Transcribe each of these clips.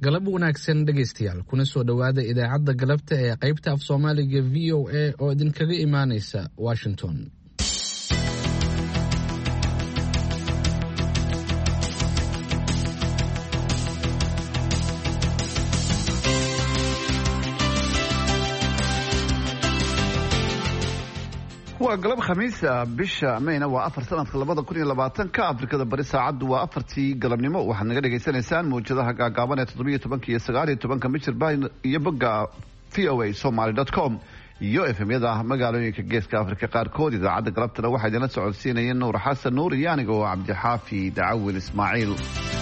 galab wanaagsan dhegaystayaal kuna soo dhowaada idaacadda galabta ee qaybta af Soomaaliga VOA oo idinkaga imaanaysa Washington. waa galab khamiis bisha Mayna waa 4 sanadka 2020 Afrikada bari saacadu waa 4tii galabnimo waxaad naga dhageysanaysaan muujadaha gaagaaban ee 17 iyo 19 mitir iyo bogga voasomali.com iyo FM-yada magaalooyinka geeska Afrika qaarkood. idaacadda galabtana waxay idin la socodsiinayeen Nuur Xasan Nuur iyo aniga oo Cabdi Xaafi Dacawil Ismaaciil.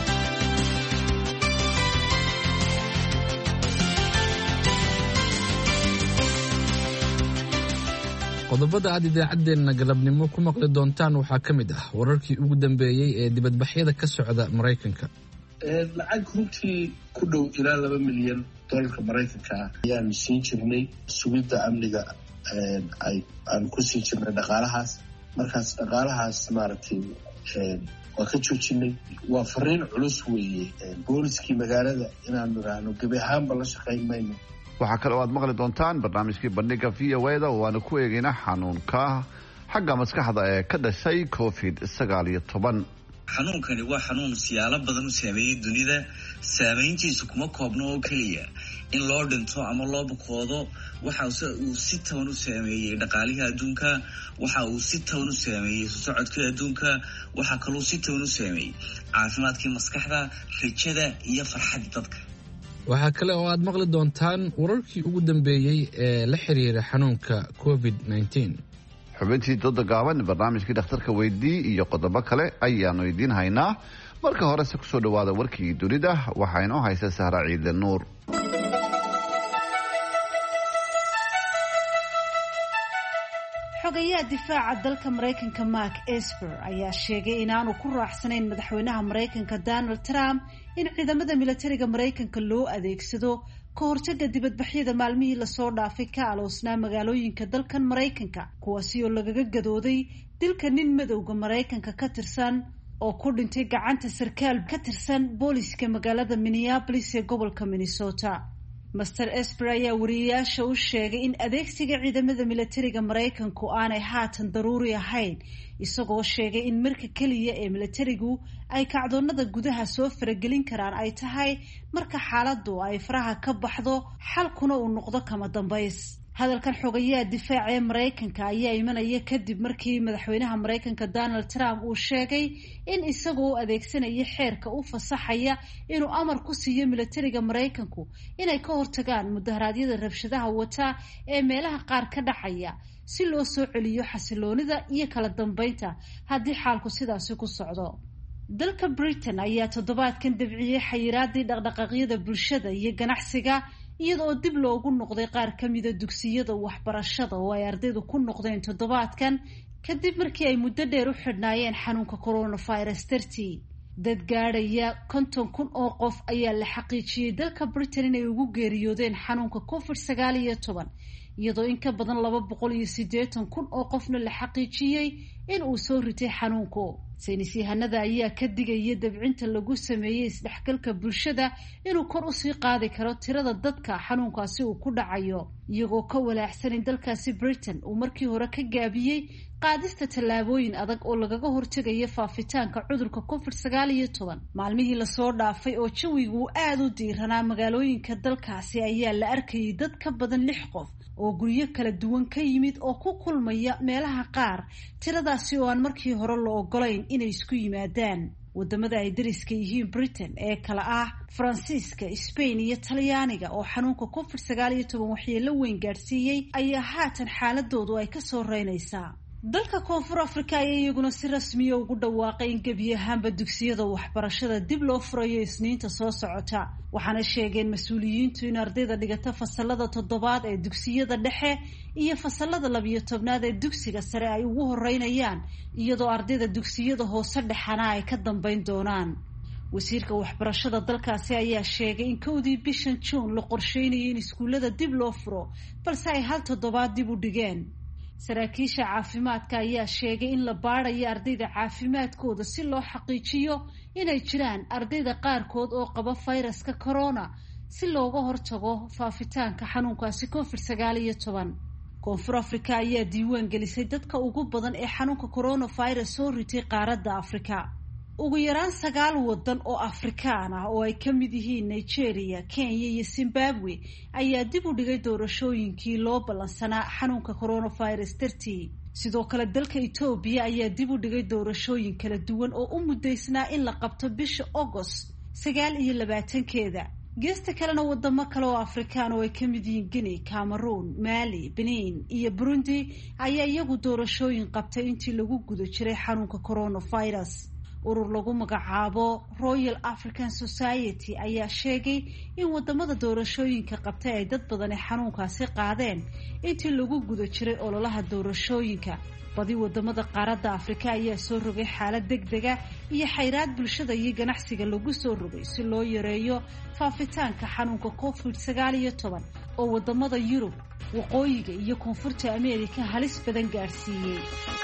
qodobada aad idaacadeena galabnimo ku maqli doontaan waxaa ka mid ah wararkii ugu dambeeyay ee dibadbaxyada ka socda Mareykanka. lacag runtii ku dhow ilaa $2 milyan Mareykanka ayaan siin jirnay sugidda amniga aan ku siin jirnay dhaqaalahaas. markaas dhaqaalahaas maaragtay waa ka joojinay. waa fariin culus weeye booliskii magaalada inaan niraahno gebi ahaanba la shaqayn mayno. waxaa kale oo aad maqli doontaan barnaamijkii bandhiga VOA-da oo aanu ku eegayna xanuunka xagga maskaxda ee ka dhashay COVID-19. xanuunkani waa xanuun siyaalo badan u saameeyey dunida. saameyntiisu kuma koobno oo keliya in loo dhinto ama loo bukoodo. waxa uu si toban u saameeyey dhaqaalihii adduunka. waxa uu si toban u saameeyey socodkii adduunka. waxaa kaloo si toban u saameeyey caafimaadkii maskaxda, rajada iyo farxadda dadka. waxaa kale oo aad maqli doontaan wararkii ugu dambeeyay ee la xiriira xanuunka COVID-19. xubintii dooda gaaban, barnaamijkii dhakhtarka weydii iyo qodobo kale ayaanu idiin haynaa. marka horese kusoo dhawaada warkii dunida waxaa inoo haysa Sahra Ciidle Nuur. xogayaha difaaca dalka Mareykanka Mark Esper ayaa sheegay inaanu ku raaxsanayn madaxweynaha Mareykanka Donald Trump in ciidamada militariga Mareykanka loo adeegsado ka hortagga dibadbaxyada maalmihii lasoo dhaafay ka aloosnaa magaalooyinka dalkan Mareykanka, kuwaasi oo lagaga gadooday dilka nin madowga Mareykanka ka tirsan oo ku dhintay gacanta sarkaal ka tirsan booliska magaalada Minneapolis ee gobolka Minnesota. Master Esper ayaa wariyayaasha u sheegay in adeegsiga ciidamada militariga Mareykanku aanay haatan daruuri ahayn, isagoo sheegay in marka keliya ee militarigu ay kacdoonada gudaha soo faragelin karaan ay tahay marka xaaladdu ay faraha ka baxdo, xalkuna uu noqdo kama dambays. hadalkan xogayaha difaaca ee Mareykanka ayaa imanaya kadib markii madaxweynaha Mareykanka Donald Trump uu sheegay in isagoo adeegsanaya xeerka u fasaxaya inuu amar ku siiyo militariga Mareykanku inay ka hortagaan mudaharaadyada rabshadaha wata ee meelaha qaar ka dhacaya si loo soo celiyo xasiloonida iyo kala dambeynta haddii xaalku sidaasi ku socdo. dalka Britain ayaa toddobaadkan dabciyay xayiraadii dhaqdhaqaaqyada bulshada iyo ganacsiga iyadoo dib loogu noqday qaar ka mida dugsiyada waxbarashada oo ay ardaydu ku noqdeen toddobaadkan kadib markii ay muddo dheer u xidhnaayeen xanuunka coronavirus dartii. dad gaadhaya 50,000 oo qof ayaa la xaqiijiyey dalka Britain inay ugu geeriyoodeen xanuunka COVID-19 iyadoo in ka badan 280,000 oo qofna la xaqiijiyey in uu soo ritay xanuunku. saynis yahanada ayaa ka digaya dabcinta lagu sameeyey isdhexgalka bulshada inuu kor usii qaadi karo tirada dadka xanuunkaasi uu ku dhacayo, iyagoo ka walaacsan in dalkaasi Britain uu markii hore ka gaabiyey qaadista tallaabooyin adag oo lagaga hortegayo faafitaanka cudurka COVID-19. maalmihii lasoo dhaafay oo jawigu aad u diiranaa magaalooyinka dalkaasi ayaa la arkayay dad ka badan 6 qof oo guryo kala duwan ka yimid oo ku kulmaya meelaha qaar, tiradaasi oo aan markii hore la ogolayn inay isku yimaadaan. wadamada ay dariska yihiin Britain ee kala ah Faransiiska, Spain iyo Talyaaniga oo xanuunka COVID-19 waxyeello weyn gaarsiiyey ayaa haatan xaaladoodu ay ka soo reynaysaa. dalka Koonfur Afrika ayaa iyaguna si rasmi ah ugu dhawaaqay in gebi ahaanba dugsiyada waxbarashada dib loo furayo Isniinta soo socota, waxaana sheegeen mas'uuliyiintu in ardayda dhigata fasalada 7aad ee dugsiyada dhexe iyo fasalada 12aad ee dugsiga sare ay ugu horeynayaan, iyadoo ardayda dugsiyada hoose dhexana ay ka dambeyn doonaan. wasiirka waxbarashada dalkaasi ayaa sheegay in 1 bishan June la qorsheynayo in iskuulada dib loo furo, balse ay 1 toddobaad dib u dhigeen. saraakiisha caafimaadka ayaa sheegay in la baarayo ardayda caafimaadkooda si loo xaqiijiyo inay jiraan ardayda qaarkood oo qaba fayraska corona si looga hortago faafitaanka xanuunkaasi COVID-19. Koonfur Afrika ayaa diiwaan gelisay dadka ugu badan ee xanuunka coronavirus soo ritay qaaradda Afrika. Ugu yaraan 9 wadan oo Afrikaan ah oo ay ka mid yihiin Nigeria, Kenya iyo Zimbabwe ayaa dib u dhigay doorashooyinkii loo ballansanaa xanuunka coronavirus dartii. Sidoo kale dalka Itoobiya ayaa dib u dhigay doorashooyin kala duwan oo u mudaysnaa in la qabto bisha August 29-keeda. geesta kalena wadamo kale oo Afrikaan oo ay ka mid yihiin Guinea, Cameroon, Mali, Benin iyo Burundi ayaa iyagu doorashooyin qabtay intii lagu guda jiray xanuunka coronavirus. urur lagu magacaabo Royal African Society ayaa sheegay in wadamada doorashooyinka qabtay ay dad badan xanuunkaasi qaadeen intii lagu guda jiray ololaha doorashooyinka. badi wadamada qaaradda Afrika ayaa soo rogay xaalad degdega iyo xayiraad bulshada iyo ganacsiga lagu soo rogay si loo yareeyo faafitaanka xanuunka COVID-19 oo wadamada Yurub, waqooyiga iyo koonfurta Ameerika halis badan gaarsiiyay.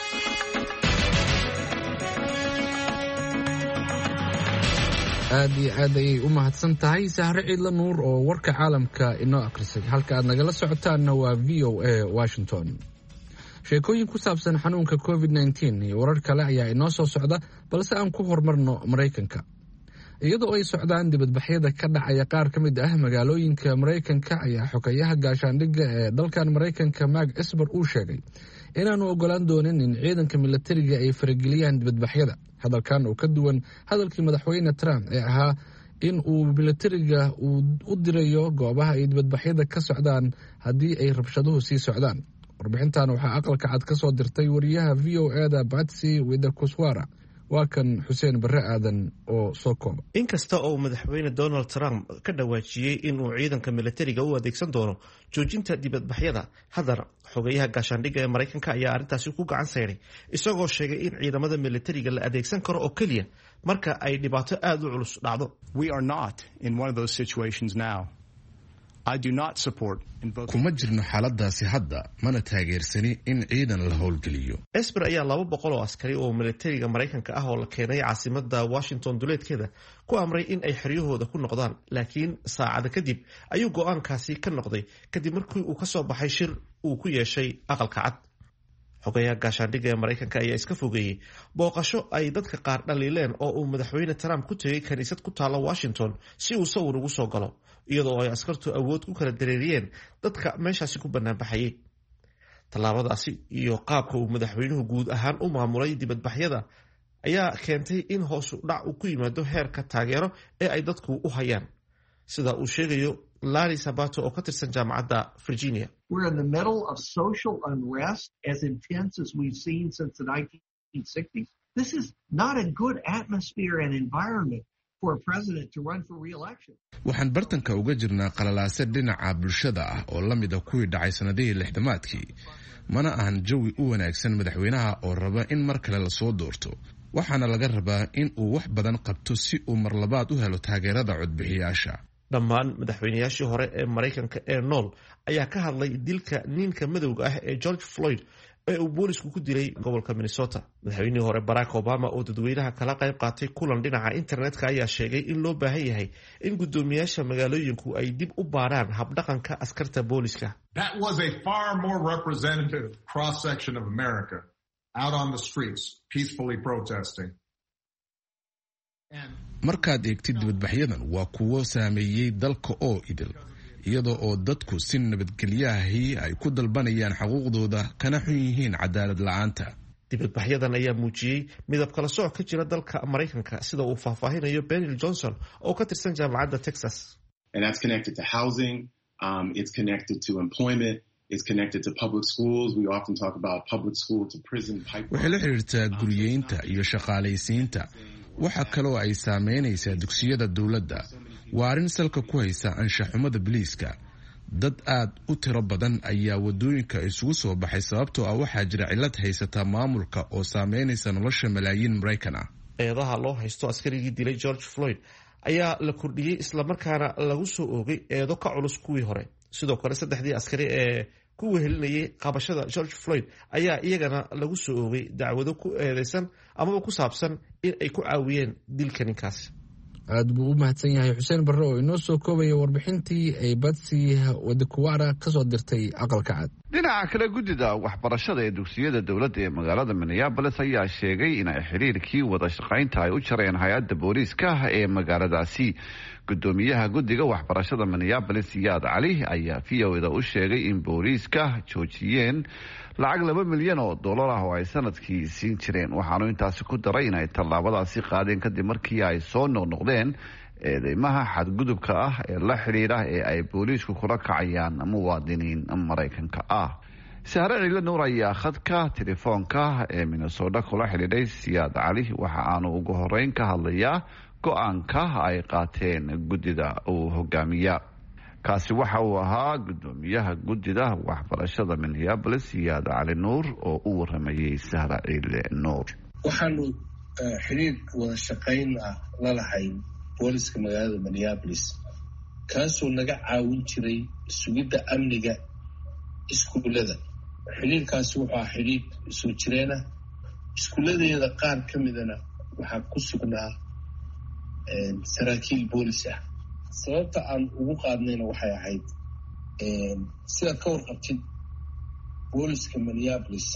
aad iyo aad ayay u mahadsan tahay Sahre Ciidla Nuur oo warka caalamka inoo akhrisay. halka aad nagala socotaanna waa VOA Washington. sheekooyin ku saabsan xanuunka COVID-19 iyo warar kale ayaa inoo soo socda, balse aan ku horumarno Mareykanka. iyadoo ay socdaan dibadbaxyada ka dhacaya qaar ka mid ah magaalooyinka Mareykanka ayaa xogayaha gaashaandhigga ee dalkan Mareykanka Mark Esper uu sheegay inaanu ogolaan doonin in ciidanka militariga ay farageliyaan dibadbaxyada. hadalkan oo ka duwan hadalkii madaxweyne Trump ee ahaa in uu militariga uu u dirayo goobaha ay dibadbaxyada ka socdaan haddii ay rabshaduhu sii socdaan. warbixintan waxaa aqalka cad ka soo dirtay wariyaha VOA-da Patsy Widakuswara. waa kan Xuseen Barre Aadan oo soo kooba. inkasta oo madaxweyne Donald Trump ka dhawaajiyay in uu ciidanka militariga u adeegsan doono joojinta dibadbaxyada, haddana xogayaha gaashaandhigga ee Mareykanka ayaa arrintaasi ku gacan sayray, isagoo sheegay in ciidamada militariga la adeegsan karo oo kaliya marka ay dhibaato aad u culus dhacdo. We are not in one of those situations now. kuma jirno xaaladaasi hadda, mana taageersani in ciidan la howlgeliyo. Esper ayaa 200 oo askari oo militariga Mareykanka ah oo la keenay caasimada Washington duleedkeeda ku amray in ay xeryahooda ku noqdaan, laakiin saacada kadib ayuu go'aankaasi ka noqday kadib markii uu ka soo baxay shir uu ku yeeshay aqalka cad. xogayaha gaashaandhigga ee Mareykanka ayaa iska fogeeyay booqasho ay dadka qaar dhaliileen oo uu madaxweyne Trump ku tegay kaniisad ku taala Washington si uu sawir ugu soo galo, iyadoo ay askartu awood ku kala dareeriyeen dadka meeshaasi ku banaanbaxayay. tallaabadaasi iyo qaabka uu madaxweynuhu guud ahaan u maamulay dibadbaxyada ayaa keentay in hoos u dhac uu ku yimaado heerka taageero ee ay dadku u hayaan, sida uu sheegayo Larry Sabato oo ka tirsan jaamacadda Virginia. We're in the middle of social unrest as intense as we've seen since the 1960s. This is not a good atmosphere and environment for a president to run for re-election. waxaan bartanka uga jirnaa qalalaase dhinaca bulshada ah oo la mid ah kuwii dhacay sanadihii 60-maadkii. mana ahan jawi u wanaagsan madaxweynaha oo raba in mar kale la soo doorto. waxaana laga rabaa in uu wax badan qabto si uu mar labaad u helo taageerada codbixiyaasha. dhammaan madaxweynayaashii hore ee Mareykanka ee nool ayaa ka hadlay dilka ninka madowga ah ee George Floyd ee uu boolisku ku dilay gobolka Minnesota. madaxweynihii hore Barack Obama oo dadweynaha kala qayb qaatay kulan dhinaca internetka ayaa sheegay in loo baahan yahay in guddoomiyaasha magaalooyinku ay dib u baaraan habdhaqanka askarta booliska. That was a far more representative cross section of America out on the streets peacefully protesting. markaad eegtid dibadbaxyadan waa kuwo saameeyey dalka oo idil, iyadoo oo dadku si nabadgelyahi ay ku dalbanayaan xuquuqdooda kana xun yihiin cadaalad la'aanta. dibadbaxyadan ayaa muujiyey midab kala sooc ka jira dalka Mareykanka, sida uu faahfaahinayo Benil Johnson oo ka tirsan jaamacadda Texas. And that's connected to housing, it's connected to employment, it's connected to public schools. We often talk about public school to prison pipeline. waxay la xiriirtaa guryeynta iyo shaqaalaysiinta. waxa kaloo ay saameynaysaa dugsiyada dowladda. waa arrin salka ku haysa anshaxumada biliiska. dad aad u tiro badan ayaa wadooyinka isugu soo baxay sababtoo ah waxaa jira cillad haysata maamulka oo saameynaysa nolosha malaayiin Mareykan ah. eedaha loo haysto askarigii dilay George Floyd ayaa la kordhiyey, islamarkaana lagu soo oogay eedo ka culus kuwii hore. sidoo kale 3 askari ee ku wehelinayay qabashada George Floyd ayaa iyagana lagu soo oogay dacwado ku eedeysan amaba ku saabsan in ay ku caawiyeen dilka ninkaasi. aad buu u mahadsan yahay xuseen barre oo inoo soo koobaya warbixintii ay Batsy Wadakuwara ka soo dirtay aqalka cad. dhinaca kale guddida waxbarashada ee dugsiyada dowladda ee magaalada Minneapolis ayaa sheegay in ay xiriirkii wada shaqaynta ay u jareen hay-adda booliiska ee magaaladaasi. gudoomiyaha guddiga waxbarashada Minneapolis Siyaad Cali ayaa VOAda u sheegay in booliiska joojiyeen lacag $2 milyan oo ay sanadkii siin jireen. waxaanu intaasi ku daray in ay tallaabadaasi qaadeen kadib markii ay soo noqnoqdeen eedeymaha xadgudubka ah ee la xidhiidha ee ay booliisku kula kacayaan muwaadiniin Maraykanka ah. Sahre Ciile Nuur ayaa khadka telefoonka ee Minnesota kula xidhiidhay Siyaad Cali waxa aanu ugu horeyn ka hadlayaa go-aanka ay qaateen guddida uu hogaamiya. kaasi waxa uu ahaa gudoomiyaha guddida waxbarashada Minneapolis Siyaad Cali Nuur oo u waramayay Sahre Ciile Nuur. waxaanu xiriir wada shaqayn ah la lahayn booliska magaalada Minneapolis kaasoo naga caawin jiray sugidda amniga iskuulada. xiriirkaasi wuxuu ahaa xiriir soo jireen ah. iskuuladeeda qaar ka midana waxaa ku sugnaa saraakiil boolis ah. sababta aan ugu qaadnayna waxay ahayd sidaad ka warqabtid booliska Minneapolis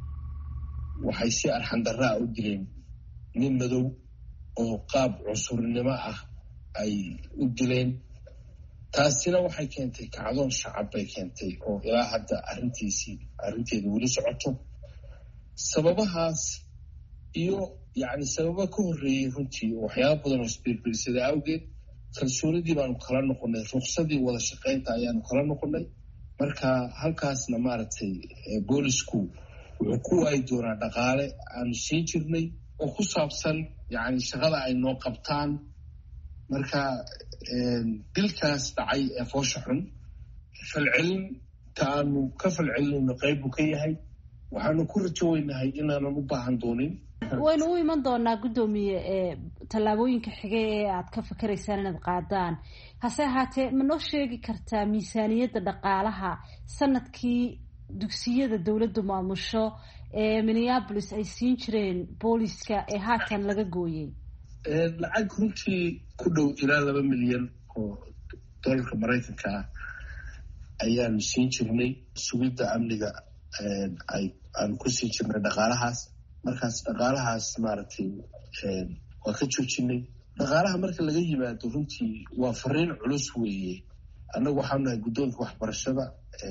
waxay si arxandarraa u dileen nin madow oo qaab cunsurnimo ah ay u dileen. taasina waxay keentay kacdoon shacab bay keentay oo ilaa hadda arrinteeda weli socoto. sababahaas iyo sababa ka horreeyey runtii waxyaaba badan oo isbiirbiirsada awgeed kalsoonidii baanu kala noqonay, ruqsadii wada shaqaynta ayaanu kala noqonay. marka halkaasna maaragtay boolisku wuxuu ku waayi doonaa dhaqaale aanu siin jirnay oo ku saabsan shaqada ay noo qabtaan. marka dilkaas dhacay ee foosha xun falcelinta aanu ka falcelinayno qayb buu ka yahay. waxaanu ku rajo weynahay inaanan u baahan doonin. waynu u iman doonaa guddoomiye tallaabooyinka xige ee aad ka fikiraysaan inaad qaadaan. hase ahaatee ma noo sheegi kartaa miisaaniyadda dhaqaalaha sanadkii dugsiyada dowladdu maamusho ee Minneapolis ay siin jireen booliska ee haatan laga gooyey? lacag runtii ku dhow ilaa $2 milyan oo Maraykanka ah ayaanu siin jirnay sugidda amniga. aanu ku siin jirnay dhaqaalahaas. markaas dhaqaalahaas maaragtay waa ka joojinay. dhaqaalaha marka laga yimaado runtii waa fariin culus weeye. annagu waxaanu nahay guddoonka waxbarashada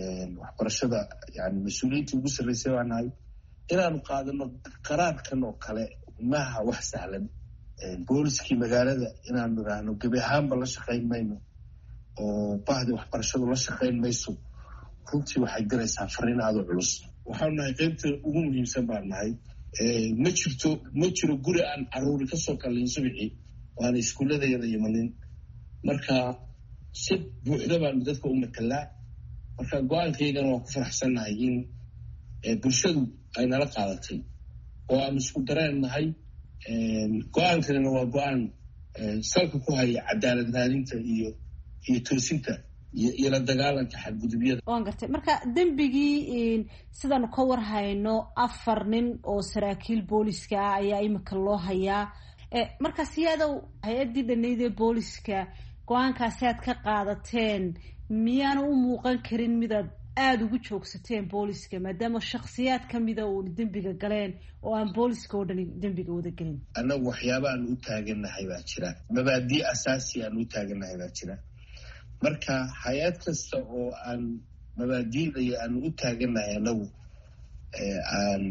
mas-uuliyiintii ugu sarreysay baa nahay. inaanu qaadano qaraarkan oo kale maaha wax sahlan. booliskii magaalada inaanu idhaahno gebi ahaanba la shaqayn mayno oo bahdii waxbarashadu la shaqayn mayso runtii waxay diraysaa fariin aada u culus. waxaanu nahay qaybta ugu muhiimsan baan nahay. ma jiro guri aan caruuri kasoo kalayn subixii waana iskuulladeeda imanin. marka si buuxda baanu dadka u matalaa. marka go-aankaygana waan ku faraxsannahay in bulshadu ay nala qaadatay oo aanu isku dareen nahay. go-aankanina waa go-aan salka ku haya cadaalad raadinta iyo toosinta iyo la dagaalanka xadgudubyada. waan gartay. marka dembigii sidaanu ka war hayno 4 nin oo saraakiil booliska ah ayaa imika loo hayaa. marka siyadow hay-addii dhanayd ee booliska go-aankaasi aad ka qaadateen miyaana u muuqan karin midaad aada ugu joogsateen booliska maadaama shakhsiyaad kamida uu dembiga galeen oo aan booliska oo dhan dembiga wada gelin? annagu waxyaaba aan u taagannahay baa jira. mabaadii asaasi aan u taagannahay baa jira. marka hay-ad kasta oo aan mabaadiida iyo aan u taagannahay annagu aan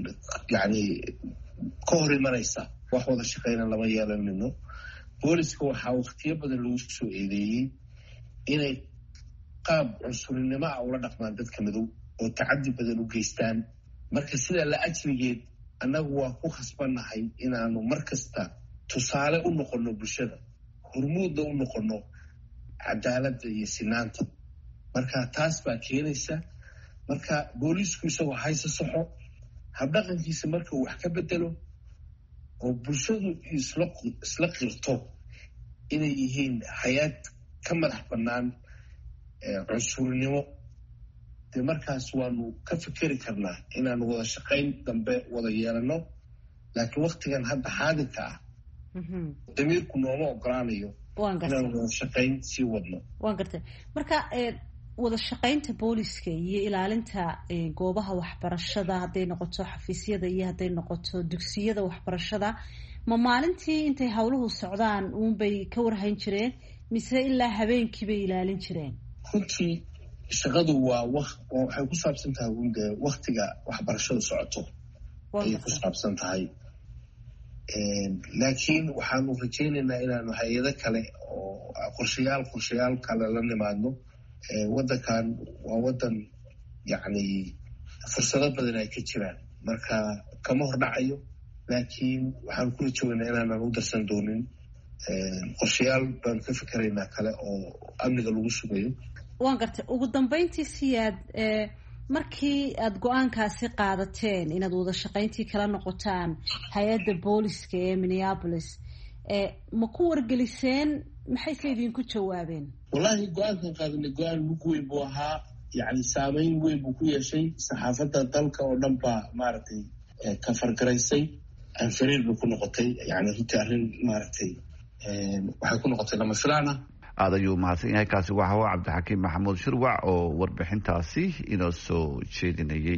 ka hor imanaysa wax wada shaqayna lama yeelanino. booliska waxaa waqtiyo badan lagu soo eedeeyey inay qaab cunsurinimo ah ula dhaqmaan dadka madow oo tacaddi badan u geystaan. marka sidaa la ajrigeed annagu waa ku khasbannahay inaanu mar kasta tusaale u noqono bulshada, hormuudna u noqono cadaaladda iyo sinaanta. marka taas baa keenaysa. marka boolisku isagoo hayse saxo habdhaqankiisa marka uu wax ka bedelo oo bulshadu isla qirto inay yihiin hay-ad ka madax bannaan cunsurnimo dee markaas waanu ka fikeri karnaa inaanu wada shaqayn dambe wada yeelano. laakiin waktigan hadda xaadirka ah damiirku nooma ogolaanayo inaanu wada shaqayn sii wadno. waan gartay. marka wada shaqaynta booliska iyo ilaalinta goobaha waxbarashada hadday noqoto xafiisyada iyo hadday noqoto dugsiyada waxbarashada ma maalintii intay howluhu socdaan uunbay ka warhayn jireen mise ilaa habeenkii bay ilaalin jireen? runtii shaqadu waa waxay ku saabsan tahay unde waktiga waxbarashadu socoto ayay ku saabsan tahay. laakiin waxaanu rajaynaynaa inaanu hay-ado kale oo qorshayaal kale la nimaadno. waddankan waa waddan yacni fursado badan ay ka jiraan, marka kama hordhacayo, laakiin waxaan kula joogaynaa inaanan u darsan doonin. qorshayaal baanu ka fikeraynaa kale oo amniga lagu sugayo. waan gartay. ugu dambeyntii Siyaad, markii aada go-aankaasi qaadateen inaad wada shaqayntii kala noqotaan hay-adda booliska ee Minneapolis, ma ku wargeliseen? maxayse idinku jawaabeen? wallahi go-aankan qaadanay go-aan mug weyn buu ahaa, yacni saameyn weyn buu ku yeeshay. saxaafadda dalka oo dhan baa maaragtay ka fargaraysay, anfariir bay ku noqotay. yani runtii arrin maaragtay waxay ku noqotay lama filaan ah. aad ayuu mahadsan yahay. kaasi waxa uu cabdixakiim maxamuud shirwac oo warbixintaasi inoo soo jeedinayay.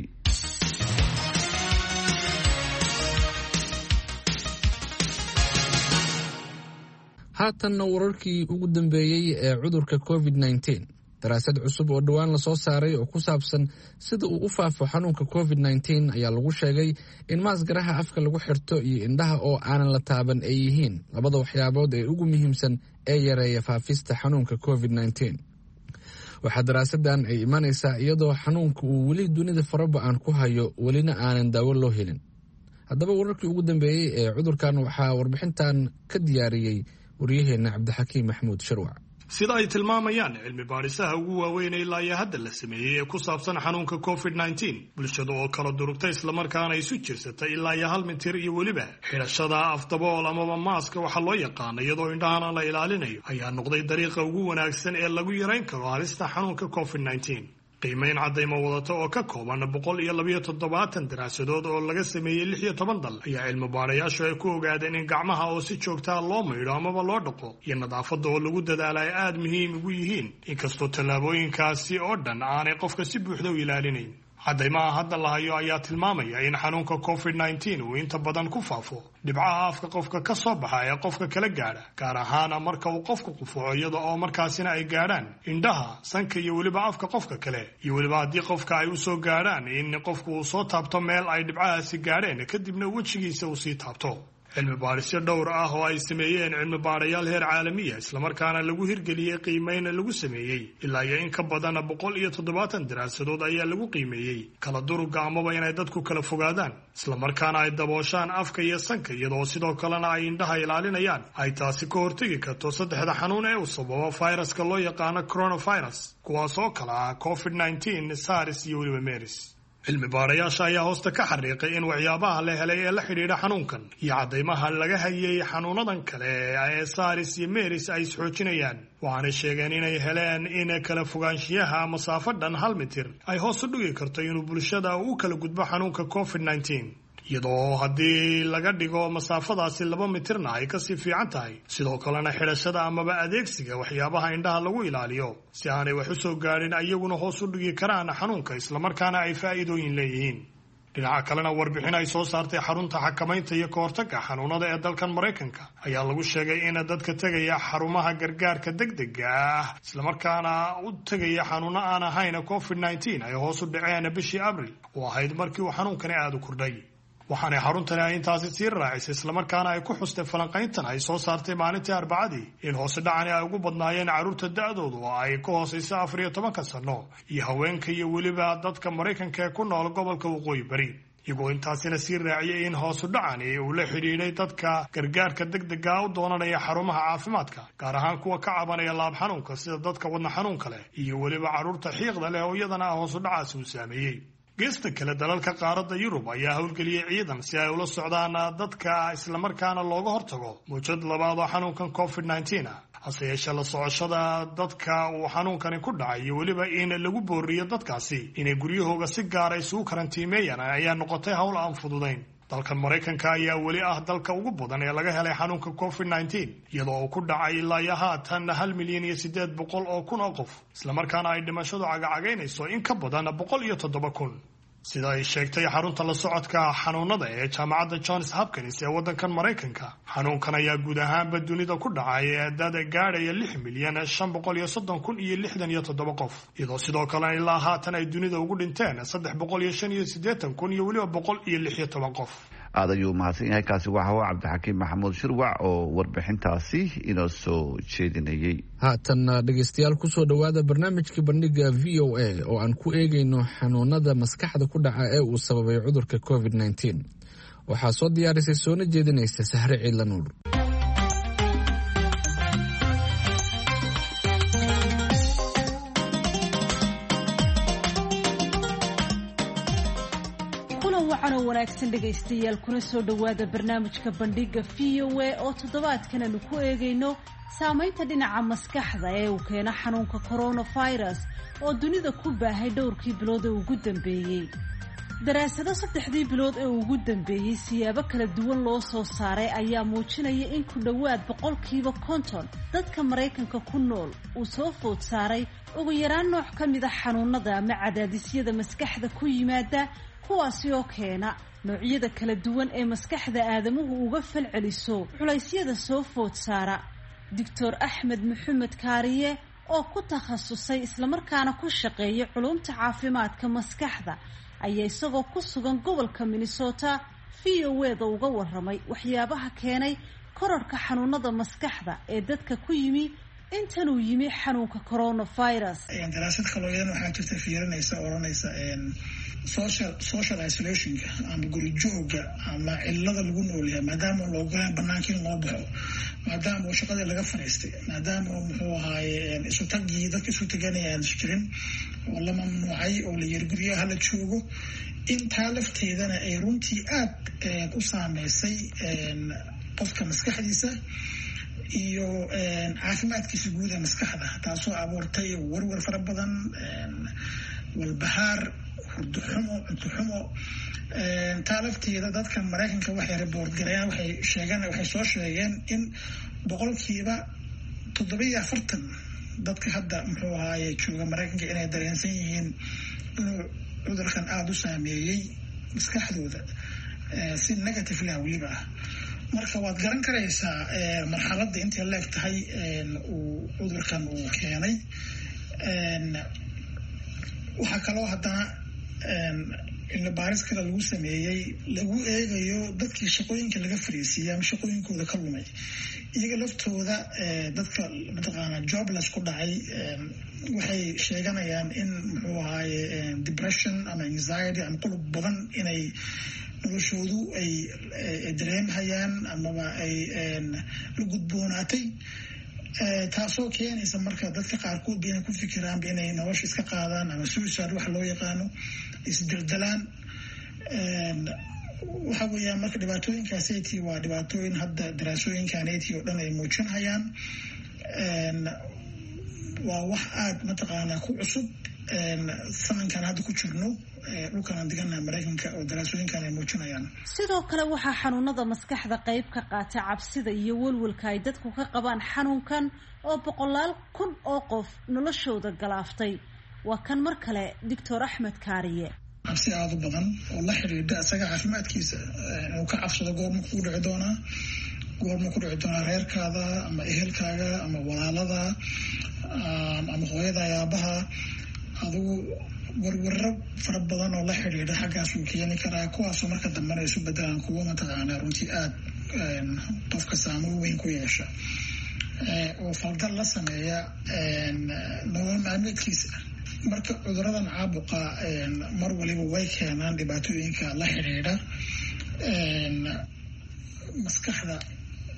haatanna wararkii ugu dambeeyey ee cudurka covid-19. daraasad cusub oo dhowaan lasoo saaray oo ku saabsan sida uu u faafo xanuunka covid-19 ayaa lagu sheegay in maasgaraha afka lagu xirto iyo indhaha oo aanan la taaban ay yihiin labada waxyaabood ee ugu muhiimsan ee yareeya faafista xanuunka covid-19. waxaa daraasadan ay imanaysaa iyadoo xanuunka uu weli dunida faraba-an ku hayo, welina aanan daawo loo helin. haddaba wararkii ugu dambeeyey ee cudurkan waxaa warbixintan ka diyaariyey waryaheena cabdixakiim maxamuud shirwac. sida ay tilmaamayaan cilmi baadhisaha ugu waaweyn ilaa iyo hadda la sameeyey ee ku saabsan xanuunka covid-19, bulshada oo kala durugtay islamarkaana isu jirsatay ilaa iyo 1 mitir iyo weliba xidhashada afdabool amaba maaska waxa loo yaqaana iyadoo indhahana la ilaalinayo ayaa noqday dariiqa ugu wanaagsan ee lagu yarayn karo halista xanuunka covid-19. qiimeyn caddaymo wadata oo ka kooban 127 daraasadood oo laga sameeyey 16 dal ayaa cilmi baarayaashu ay ku ogaadeen in gacmaha oo si joogtaa loo maydho amaba loo dhaqo iyo nadaafadda oo lagu dadaala ay aada muhiim ugu yihiin, inkastoo tallaabooyinkaasi oo dhan aanay qofka si buuxda u ilaalinayn. caddaymaha hadda la hayo ayaa tilmaamaya in xanuunka covid-19 uu inta badan ku faafo dhibcaha afka qofka ka soo baxa ee qofka kala gaadha, gaar ahaana marka uu qofku qufuco, iyada oo markaasina ay gaadhaan indhaha, sanka iyo weliba afka qofka kale, iyo weliba haddii qofka ay u soo gaadhaan in qofku uu soo taabto meel ay dhibcahaasi gaadheen kadibna wejigiisa uu sii taabto. cilmi baadhisyo dhowr ah oo ay sameeyeen cilmi baadhayaal heer caalamiya islamarkaana lagu hirgeliyey qiimeyn lagu sameeyey ilaa iyo in ka badan 170 daraasadood ayaa lagu qiimeeyey kala duruga amaba inay dadku kala fogaadaan islamarkaana ay dabooshaan afka iyo sanka, iyadoo sidoo kalena ay indhaha ilaalinayaan. ay taasi ka hortegi karto 3 xanuun ee uu sababo fayraska loo yaqaano coronavirus, kuwaas oo kala ah covid-19, SARS iyo weliba MERS. cilmi baarayaasha ayaa hoosta ka xariiqay in waxyaabaha la helay ee la xidhiidha xanuunkan iyo caddaymaha laga hayay xanuunadan kale ee SARS iyo MERS ay isxoojinayaan, waxaanay sheegeen inay heleen in kala fogaanshiyaha masaafo dhan 1 mitir ay hoos u dhigi karto inuu bulshada u kala gudbo xanuunka covid-19, iyadoo haddii laga dhigo masaafadaasi 2 mitirna ay kasii fiican tahay. sidoo kalena xidhashada amaba adeegsiga waxyaabaha indhaha lagu ilaaliyo si aanay wax u soo gaadhin ayaguna hoos u dhigi karaan xanuunka islamarkaana ay faa'iidooyin leeyihiin. dhinaca kalena warbixin ay soo saartay xarunta xakamaynta iyo kahortagga xanuunada ee dalkan Maraykanka ayaa lagu sheegay in dadka tegaya xarumaha gargaarka degdega ah islamarkaana u tegaya xanuuno aan ahayn covid-19 ay hoos u dhaceen bishii Abriil oo ahayd markii uu xanuunkani aad u kordhay. waxaanay xaruntani ay intaasi sii raacisay islamarkaana ay ku xustay falanqayntan ay soo saartay maalintii Arbacadii in hoose dhacani ay ugu badnaayeen carruurta da'doodu oo ay ka hoosaysa 14 sano iyo haweenka iyo weliba dadka Maraykanka ee ku nool gobolka waqooyi bari, iyagoo intaasina sii raaciyay in hoosu dhacani uu la xidhiidhay dadka gargaarka degdega u doonanaya xarumaha caafimaadka, gaar ahaan kuwa ka cabanaya laab xanuunka sida dadka wadna xanuunka leh iyo weliba carruurta xiiqda leh oo iyadana hoosu dhacaasi uu saameeyey. geesta kale dalalka qaaradda Yurub ayaa howlgeliyay ciidan si ay ula socdaan dadka isla markaana looga hortago mowjad labaad oo xanuunkan COVID-19 hase yeeshee la socoshada dadka uu xanuunkani ku dhacay iyo weliba in lagu booriyo dadkaasi inay guryahooga si gaara isugu karantiimeeyaan ayaa noqotay hawl aan fududayn. dalkan Mareykanka ayaa weli ah dalka ugu badan ee laga helay xanuunka COVID-19 iyadoo uu ku dhacay ilaa iyo haatan 1,800,000 oo qof isla markaana ay dhimashadu cagacagaynayso in ka badan 107,000 sida ay sheegtay xarunta la socodka xanuunada ee jaamacadda Johns Hopkins ee wadankan Mareykanka. xanuunkan ayaa guud ahaanba dunida ku dhacay dad gaadhaya 6,530,067 qof iyadoo sidoo kale ilaa haatan ay dunida ugu dhinteen 385,000 iyo weliba 116 qof. aad ayuu mahadsan yahay. kaasi waxa uu cabdixakiim maxamuud shirwac oo warbixintaasi inoo soo jeedinayay. haatan dhegeystayaal kusoo dhawaada barnaamijka bandhiga VOA oo aan ku eegayno xanuunada maskaxda ku dhaca ee uu sababay cudurka COVID-19. waxaa soo diyaarisay soona jeedinaysa Sahre Ciidla Nuur. wanaagsan dhegaystayaal kuna soo dhawaada barnaamijka bandhiga VOA oo toddobaadkan aanu ku eegayno saamaynta dhinaca maskaxda ee uu keeno xanuunka coronavirus oo dunida ku baahay dhowrkii bilood ee ugu dambeeyey. daraasado 3 bilood ee ugu dambeeyey siyaabo kala duwan loo soo saaray ayaa muujinaya in ku dhowaad 50% dadka Mareykanka ku nool uu soo food saaray ugu yaraan nooc ka mid ah xanuunada ama cadaadisyada maskaxda ku yimaada kuwaasi oo keena noocyada kala duwan ee maskaxda aadamuhu uga falceliso culaysyada soo food saara. Dr. Axmed Maxamed Kaariye oo ku takhasusay isla markaana ku shaqeeya culumta caafimaadka maskaxda ayaa isagoo ku sugan gobolka Minnesota VOA-da uga warramay waxyaabaha keenay kororka xanuunada maskaxda ee dadka ku yimi intan uu yimi xanuunka coronavirus. daraasad kalooyan waxaa jirta fiirinaysa oranaysa social isolation ama guri jooga ama cilada lagu nool yahay maadaama loo ogolaan banaanka in loo baxo maadaama shaqada laga fariistay maadaama muxuu ahaaye isu tagii dadka isu taganayaan jirin oo la mamnuucay oo la yiri guryaha la joogo intaa lafteedana ay runtii aad u saameysay qofka maskaxdiisa iyo caafimaadkiisa guud ee maskaxda taasoo abuurtay warwar fara badan walbahaar hurdo xumo taa lafteeda dadka Mareykanka waxay report gareeyaan waxay soo sheegeen in 47% dadka hadda muxuu ahaaye jooga Mareykanka inay dareensan yihiin inuu cudurkan aad u saameeyey maskaxdooda si negative ah weliba marka waad garan karaysaa marxaladda intay leeg tahay uu cudurkan uu keenay. waxaa kaloo haddana in baaris kale lagu sameeyey lagu eegayo dadkii shaqooyinka laga fariisiyay ama shaqooyinkooda ka lumay iyaga laftooda dadka mataqaana jobless ku dhacay waxay sheeganayaan in muxuu ahaaye depression ama anxiety ama qulub badan inay noloshoodu ay dareemhayaan amaba ay la gudboonaatay taasoo keenaysa marka dadka qaarkood inay ku fikiraanba inay nolosha iska qaadaan ama suicide waxa loo yaqaano isdildalaan. waxa weeyaan marka dhibaatooyinkaaseti waa dhibaatooyin hadda daraasooyinkaneti oo dhan ay muujinhayaan waa wax aad mataqaanaa ku cusub sanadkan hadda ku jirno dhulkan aan digana Mareykanka oo daraasooyinkan ay muujinayaan. sidoo kale waxaa xanuunada maskaxda qayb ka qaata cabsida iyo walwalka ay dadku ka qabaan xanuunkan oo 100,000 oo qof noloshooda galaaftay. waa kan mar kale Dr. Axmed Kaariye. cabsi aad u badan oo la xiriirta asaga caafimaadkiisa inuu ka cabsado goorma ku dhici doonaa reerkaada ama ehelkaaga ama walaalada ama hooyada aabaha adigu warwaro fara badan oo la xiriira xaggaas uu keeni karaa kuwaasoo marka dambena isu bedelaan kuwa mataqaanaa runtii aad qofka saameyn weyn ku yeesha oo falgal la sameeya nolol maalmeedkiisa. marka cuduradan caabuqa mar waliba way keenaan dhibaatooyinka la xiriira maskaxda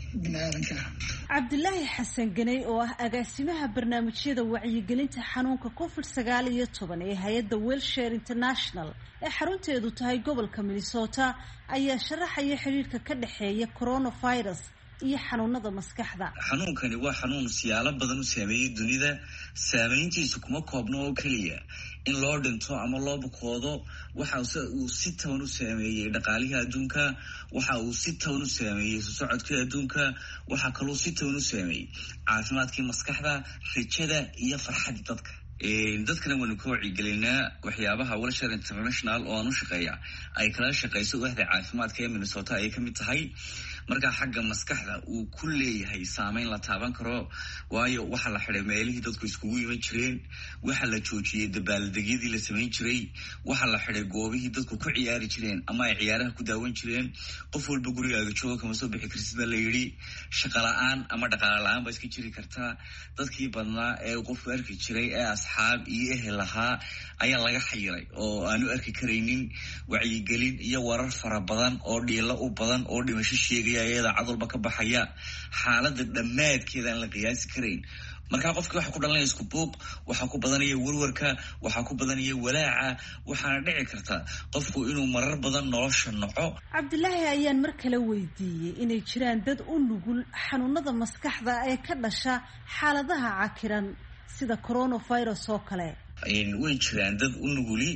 biniaadanka ah. cabdilaahi xasan ganey oo ah agaasimaha barnaamijyada wacyigelinta xanuunka COVID-19 ee hay-adda Welshare International ee xarunteedu tahay gobolka Minnesota ayaa sharaxaya xiriirka ka dhexeeya coronavirus iyo xanuunada maskaxda. xanuunkani waa xanuun siyaalo badan u saameeyay dunida, saameyntiisu kuma koobno oo keliya in loo dhinto ama loo bukoodo. waxa uu si toban u saameeyay dhaqaalihii adduunka, waxa uu si toban u saameeyay socodkii adduunka, waxa kaloo si toban u saameeyay caafimaadkii maskaxda, rajada iyo farxadda dadka. dadkana waanu ka wacyigelinaa waxyaabaha Welshare International oo aan u shaqeeya ay kala shaqeyso waaxda caafimaadka ee Minnesota ay ka mid tahay. marka xagga maskaxda uu ku leeyahay saameyn la taaban karo, waayo waxa la xiray meelihii dadku iskugu iman jireen, waxa la joojiyay dabaaldegyadii la samayn jiray, waxa la xiray goobihii dadku ku ciyaari jireen ama ay ciyaaraha ku daawan jireen. qof walba gurigaaga jooga kama soo bixi kartid baa la yidhi. shaqo la-aan ama dhaqaale la-aan baa iska jiri kartaa. dadkii badnaa ee qofku arki jiray ee asxaab iyo ehel lahaa ayaa laga xayiray oo aanu arki karaynin. wacyigelin iyo warar fara badan oo dhiilo u badan oo dhimasho sheegaya ayada cadalba ka baxaya, xaaladda dhammaadkeeda aan la qiyaasi karayn. markaa qofkii waxa ku dhalanaya isku buuq, waxaa ku badanaya warwarka, waxaa ku badanaya walaaca, waxaana dhici karta qofku inuu marar badan nolosha noco. cabdilaahi ayaan mar kale weydiiyey inay jiraan dad u nugul xanuunada maskaxda ee ka dhasha xaaladaha cakiran sida coronavirus oo kale. way jiraan dad u nuguli.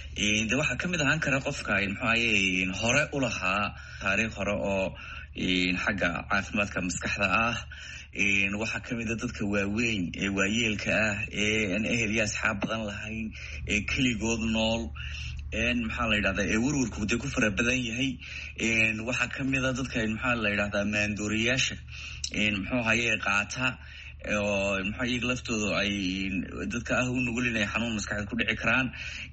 de waxaa kamid ahaan kara qofka hore u lahaa taariikh hore oo xagga caafimaadka maskaxda ah. waxaa kamid a dadka waaweyn ee waayeelka ah ee aan ehel iyo asxaab badan lahayn, ee keligood nool, maxaa la yidhahdaa ee warwarku dee ku fara badan yahay. waxaa kamid a dadka maxaa la yidhahdaa maandooriyaasha qaata oo iyaga laftooda ay dadka u nugul inay xanuun maskaxeed ku dhici karaan.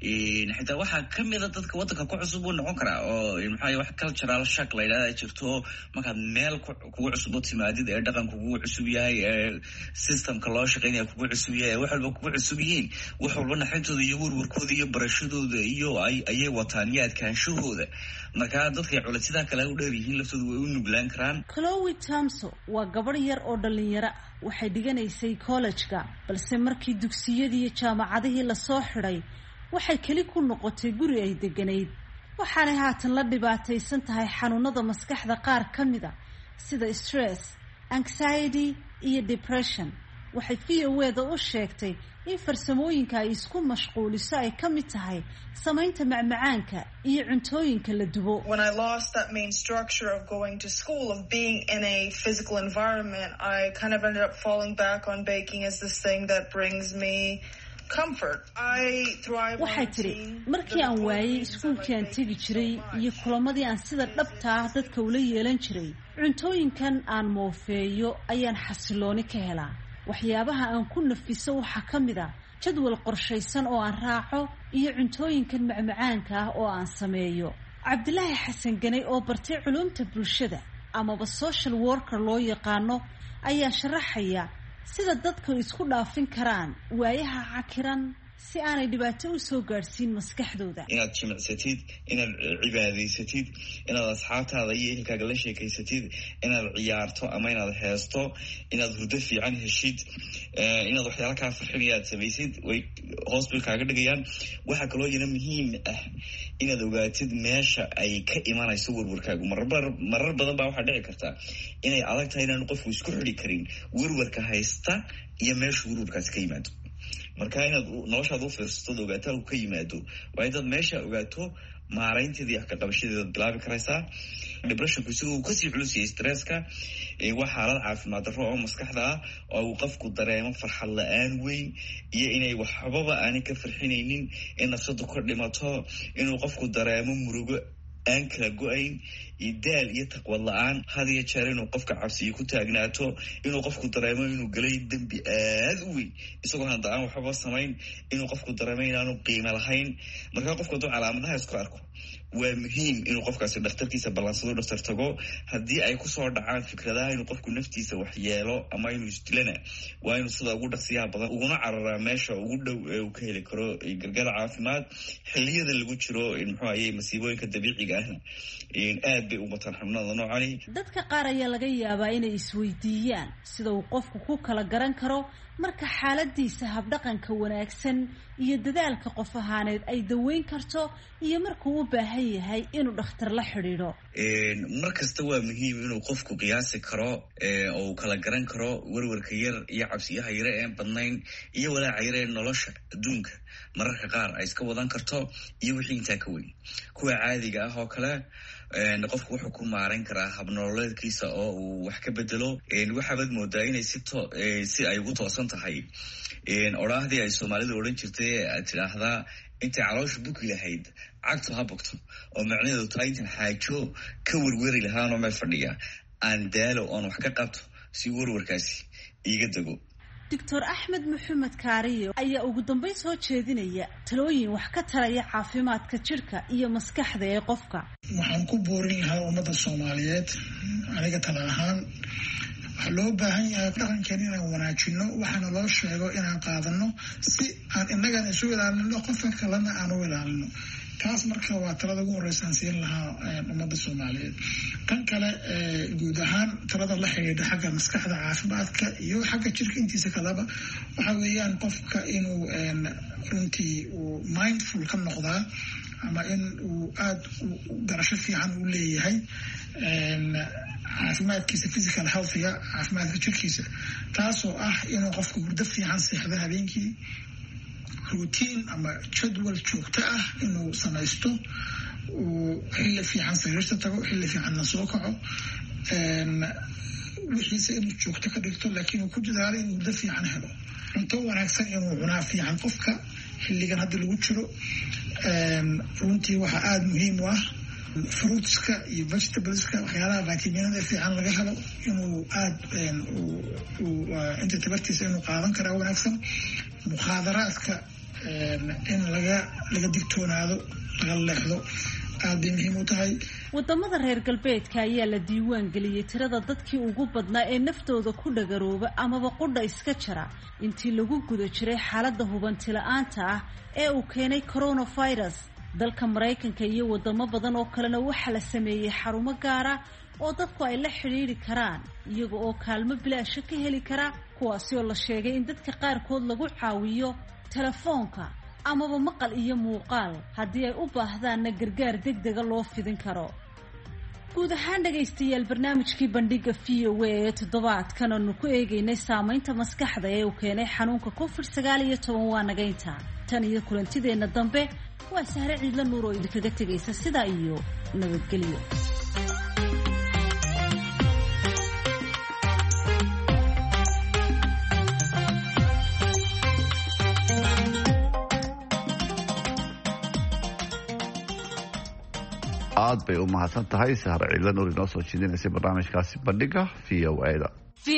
xitaa waxaa kamid a dadka wadanka ku cusub uu noqon karaa oo wax cultural shock la yidhahda jirto. markaad meel kugu cusub u timaadid ee dhaqanka kugu cusub yahay, ee systemka loo shaqeynaya kugu cusub yahay, wax walba kugu cusub yihiin, wax walba naxintooda iyo warwarkooda iyo barashadooda iyo ayay wataan iyo adkaanshahooda. markaa dadkay culaysyada kale u dheer yihiin laftooda way u nuglaan karaan. Chloe Tamso waa gabarh yar oo dhalinyaro waxay dhiganaysay college-ka, balse markii dugsiyadii iyo jaamacadihii lasoo xiday waxay keli ku noqotay guri ay deganayd. waxaanay haatan la dhibaataysan tahay xanuunada maskaxda qaar ka mida sida stress, anxiety iyo depression. waxay VOA-da u sheegtay in farsamooyinka ay isku mashquuliso ay ka mid tahay samaynta macmacaanka iyo cuntooyinka la dubo. When I lost that main structure of going to school, of being in a physical environment, I kind of ended up falling back on baking as this thing that brings me comfort. I thrive waxay tiri markii aan waayay iskuulkii aan tegi jiray iyo kulamadii aan sida dhabta ah dadka ula yeelan jiray, cuntooyinkan aan moofeeyo ayaan xasilooni ka helaa. waxyaabaha aan ku nafiso waxaa ka mid a jadwal qorshaysan oo aan raaco iyo cuntooyinkan macmacaanka ah oo aan sameeyo. cabdilaahi xasan ganey oo bartay culumta bulshada amaba social worker loo yaqaano ayaa sharaxaya sida dadku isku dhaafin karaan waayaha cakiran si aanay dhibaato u soo gaarsiin maskaxdooda. inaad jimicsatid, inaad cibaadaysatid, inaad asxaabtaada iyo ehelkaaga la sheekaysatid, inaad ciyaarto ama inaad heesto, inaad hurdo fiican heshid, inaad waxyaala kaa farxinaya aad samaysid, way hoos bay kaaga dhigayaan. waxaa kaloo iyana muhiim ah inaad ogaatid meesha ay ka imanayso warwarkaagu. marar badan baa waxaa dhici karta inay adag tahay inaanu qofku isku xidhi karin warwarka haysta iyo meesha warwarkaasi ka yimaado. marka inaad noloshaada u fiirsato ogaataa uu ka yimaado, waa intaad meesha ogaato maaraynteeda iyo waxkaqabashadeedaad bilaabi karaysaa. depressionku isaga uu kasii culus yahay stresska, waa xaalad caafimaad darro oo maskaxda ah oo uu qofku dareemo farxad la-aan weyn iyo inay waxbaba aanay ka farxinaynin, in nafsadu ka dhimato, inuu qofku dareemo murugo aan kala go-ayn, iyo daal iyo taqwad la-aan, had iyo jeer inuu qofka cabsiyo ku taagnaato, inuu qofku dareemo inuu galay dembi aada u weyn isagoo handa aan waxbaba samayn, inuu qofku dareemo inaanu qiimo lahayn. markaa qofku hadduu calaamadaha isku arko waa muhiim inuu qofkaasi dhakhtarkiisa ballansado dhakhtar tago. haddii ay kusoo dhacaan fikradaha inuu qofku naftiisa wax yeelo ama inuu isdilana waa inuu sida ugu dhaqsiyaha badan uguna cararaa meesha ugu dhow ee uu ka heli karo gargaar caafimaad. xilliyada lagu jiro muxuu ahaye masiibooyinka dabiiciga ahna aad bay u bataan xubnada noocani. dadka qaar ayaa laga yaabaa inay isweydiiyaan sida uu qofku ku kala garan karo marka xaaladiisa habdhaqanka wanaagsan iyo dadaalka qof ahaaneed ay daweyn karto iyo markuu u baahan yahay inuu dhakhtar la xidhiidho. mar kasta waa muhiim inuu qofku qiyaasi karo oo uu kala garan karo werwarka yar iyo cabsiyaha yare ee badnayn iyo walaaca yare ee nolosha adduunka mararka qaar ay iska wadan karto iyo wixii intaa ka weyn. kuwa caadiga ah oo kale qofku wuxuu ku maareyn karaa habnololeedkiisa oo uu wax ka bedelo. waxaabaad moodaa inay si ay ugu toosan tahay odhaahdii ay soomaalidu odhan jirtay aad tidhaahdaa intay caloosha buki lahayd cagtu ha bogto, oo macnaheedu tahay intan xaajo ka werweri lahaanoo meel fadhiya aan daalo oon wax ka qabto si werwarkaasi iiga dego. doctor axmed maxamed kaariyo ayaa ugu dambeyn soo jeedinaya talooyin wax ka taraya caafimaadka jirka iyo maskaxda ee qofka. waxaan ku boorin lahaa ummadda soomaaliyeed aniga tala ahaan waxaa loo baahan yahay dhaqankeena inaan wanaajino, waxaana loo sheego inaan qaadano si aan innagana isu ilaalino qofka kalena aan u ilaalino. taas marka waa talada ugu horeysaan siin lahaa ummadda soomaaliyeed. tan kale guud ahaan talada la xidhiidha xagga maskaxda caafimaadka iyo xagga jirka intiisa kaleba waxa weeyaan qofka inuu runtii uu mindful ka noqdaa ama in uu aada garasho fiican u leeyahay caafimaadkiisa physical healthiga, caafimaadka jirkiisa, taasoo ah inuu qofku hurdo fiican seexdo habeenkii, routine ama jadwal joogto ah inuu samaysto, uu xilli fiican sariirta tago, xilli fiicanna soo kaco, wixiise inuu joogto ka dhigto, laakiin uu ku dadaalo inuu hurdo fiican helo. cunto wanaagsan inuu cunaa fiican qofka xilligan hadda lagu jiro. runtii waxaa aada muhiim u ah fruitska iyo vegetables-ka, waxyaalaha vitaminada fiican laga helo inuu aada inta tabartiisa inuu qaadan karaa wanaagsan. mukhaadaraadka in laga digtoonaado, laga leexdo aada bay muhiim u tahay. wadamada reer galbeedka ayaa la diiwaan geliyey tirada dadkii ugu badnaa ee naftooda ku dhagarooba amaba qudha iska jara intii lagu guda jiray xaaladda hubanti la-aanta ah ee uu keenay coronavirus. dalka maraykanka iyo wadamo badan oo kalena waxaa la sameeyey xarumo gaara oo dadku ay la xidhiidhi karaan iyaga oo kaalmo bilaasha ka heli kara, kuwaasi oo la sheegay in dadka qaarkood lagu caawiyo telefoonka amaba maqal iyo muuqaal haddii ay u baahdaanna gargaar degdega loo fidin karo. guud ahaan dhagaystayaal barnaamijkii bandhiga VOA ee toddobaadkan aanu ku eegaynay saamaynta maskaxda ee uu keenay xanuunka COVID-19 waa nagaynta. tan iyo kulantideenna dambe waa Sahre Ciidla Nuur oo idinkaga tegaysa sidaa iyo nabadgelyo. aad bay u mahadsan tahay Sahre Ciidla Nuur inoo soo jeedinaysay barnaamijkaasi bandhiga VOA-da.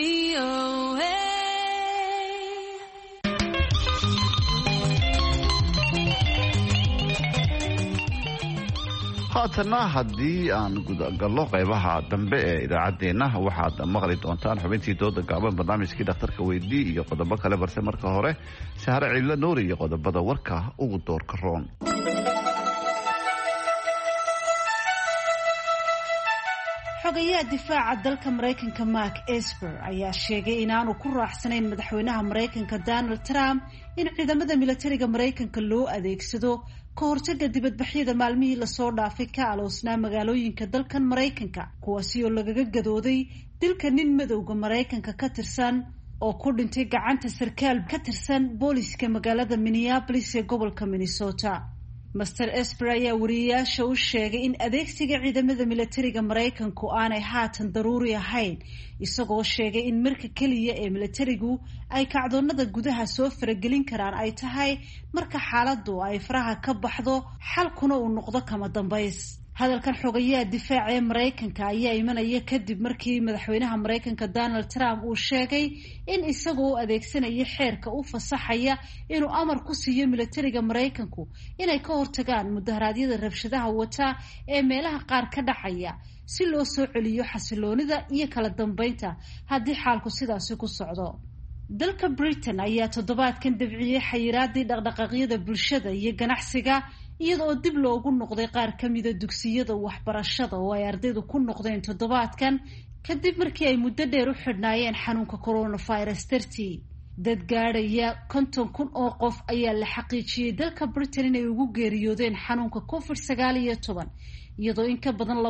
haatana haddii aan gudagallo qaybaha dambe ee idaacaddeenna waxaad maqli doontaan xubintii dooda gaaban, barnaamijkii dhakhtarka weydii iyo qodobo kale, balse marka hore Sahre Ciidla Nuur iyo qodobada warka ugu doorka roon. xogayaha difaaca dalka maraykanka Mark Esper ayaa sheegay inaanu ku raacsanayn madaxweynaha maraykanka Donald Trump in ciidamada militariga maraykanka loo adeegsado ka hortaga dibadbaxyada maalmihii lasoo dhaafay ka aloosnaa magaalooyinka dalkan maraykanka, kuwaasi oo lagaga gadooday dilka nin madowga maraykanka ka tirsan oo ku dhintay gacanta sarkaal ka tirsan booliska magaalada Minneapolis ee gobolka Minnesota. Master Esper ayaa wariyayaasha u sheegay in adeegsiga ciidamada militariga maraykanku aanay haatan daruuri ahayn, isagoo sheegay in marka keliya ee militarigu ay kacdoonada gudaha soo faragelin karaan ay tahay marka xaaladdu ay faraha ka baxdo, xalkuna uu noqdo kama dambays. hadalkan xogayaha difaaca ee Mareykanka ayaa imanaya kadib markii madaxweynaha Mareykanka Donald Trump uu sheegay in isagu uu adeegsanayo xeerka u fasaxaya inuu amar ku siiyo militariga Mareykanku inay ka hortagaan mudaharaadyada rabshadaha wata ee meelaha qaar ka dhacaya si loo soo celiyo xasiloonida iyo kala dambeynta haddii xaalku sidaasi ku socdo. dalka Britain ayaa toddobaadkan dabciyay xayiraadii dhaqdhaqaaqyada bulshada iyo ganacsiga iyadoo dib loogu noqday qaar ka mida dugsiyada waxbarashada oo ay ardaydu ku noqdeen toddobaadkan kadib markii ay muddo dheer u xidhnaayeen xanuunka coronavirus dartii. dad gaadhaya 50,000 oo qof ayaa la xaqiijiyey dalka Britain inay ugu geeriyoodeen xanuunka COVID-19 iyadoo in ka badan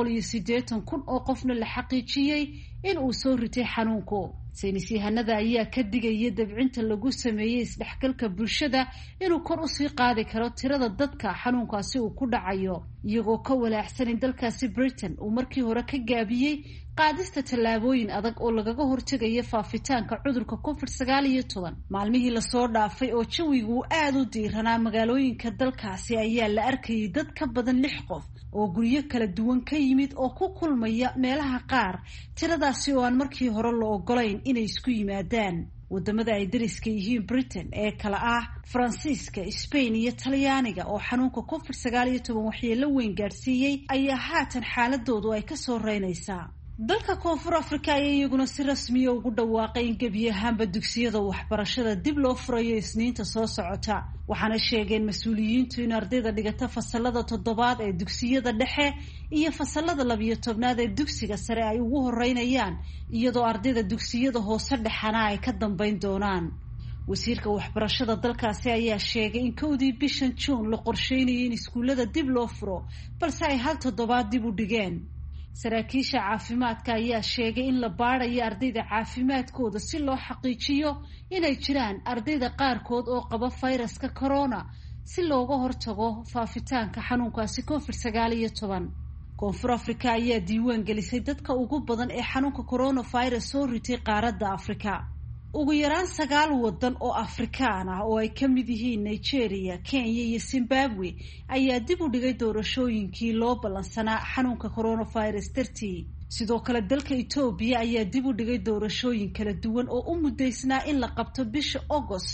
280,000 oo qofna la xaqiijiyey in uu soo ritay xanuunku. saynis yahanada ayaa ka digaya dabcinta lagu sameeyey isdhexgalka bulshada inuu kor u sii qaadi karo tirada dadka xanuunkaasi uu ku dhacayo, iyagoo ka walaacsan in dalkaasi Britain uu markii hore ka gaabiyey qaadista tallaabooyin adag oo lagaga hortagayo faafitaanka cudurka COVID-19. maalmihii lasoo dhaafay oo jawigu aad u diiranaa magaalooyinka dalkaasi ayaa la arkayay dad ka badan 6 qof oo guryo kala duwan ka yimid oo ku kulmaya meelaha qaar, tiradaasi oo aan markii hore la ogolayn inay isku yimaadaan. wadamada ay dariska yihiin Britain ee kala ah Faransiiska, Spain iyo Talyaaniga oo xanuunka COVID-19 waxyeello weyn gaarsiiyey ayaa haatan xaaladoodu ay ka soo reynaysaa. dalka Koonfur Afrika ayaa iyaguna si rasmi ah ugu dhawaaqay in gebi ahaanba dugsiyada waxbarashada dib loo furayo Isniinta soo socota, waxaana sheegeen mas'uuliyiintu in ardayda dhigata fasalada 7 ee dugsiyada dhexe iyo fasalada 12 ee dugsiga sare ay ugu horeynayaan, iyadoo ardayda dugsiyada hoose dhexana ay ka dambeyn doonaan. wasiirka waxbarashada dalkaasi ayaa sheegay in 1 bishan June la qorsheynayo in iskuulada dib loo furo, balse ay 1 toddobaad dib u dhigeen. saraakiisha caafimaadka ayaa sheegay in la baarayo ardayda caafimaadkooda si loo xaqiijiyo inay jiraan ardayda qaarkood oo qaba fayraska corona si looga hortago faafitaanka xanuunkaasi COVID-19. Koonfur Afrika ayaa diiwaan gelisay dadka ugu badan ee xanuunka coronavirus soo ritay qaaradda Afrika. ugu yaraan 9 wadan oo Afrikaan ah oo ay ka mid yihiin Nigeria, Kenya iyo Zimbabwe ayaa dib u dhigay doorashooyinkii loo ballansanaa xanuunka coronavirus dartii. sidoo kale dalka Ethiopia ayaa dib u dhigay doorashooyin kala duwan oo u mudaysnaa in la qabto bisha August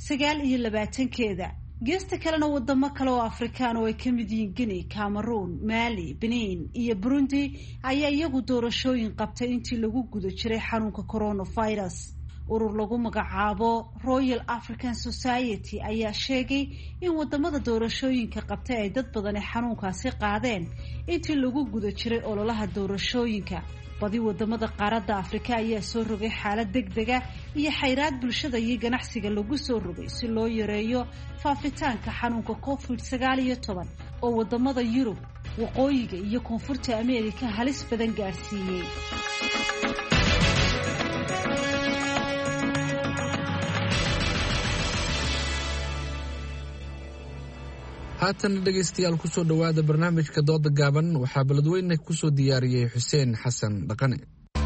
29-keeda. geesta kalena wadamo kale oo Afrikaan oo ay ka mid yihiin Guinea, Cameroon, Mali, Benin iyo Burundi ayaa iyagu doorashooyin qabtay intii lagu guda jiray xanuunka coronavirus. urur lagu magacaabo Royal African Society ayaa sheegay in wadamada doorashooyinka qabtay ay dad badan xanuunkaasi qaadeen intii lagu guda jiray ololaha doorashooyinka. badi wadamada qaaradda Afrika ayaa soo rogay xaalad degdega iyo xayiraad bulshada iyo ganacsiga lagu soo rogay si loo yareeyo faafitaanka xanuunka COVID-19 oo wadamada Yurub, waqooyiga iyo koonfurta Ameerika halis badan gaarsiiyey. haatan dhegaystayaal kusoo dhawaada barnaamijka dooda gaaban. waxaa beledweyne kusoo diyaariyey Xuseen Xasan Dhaqane.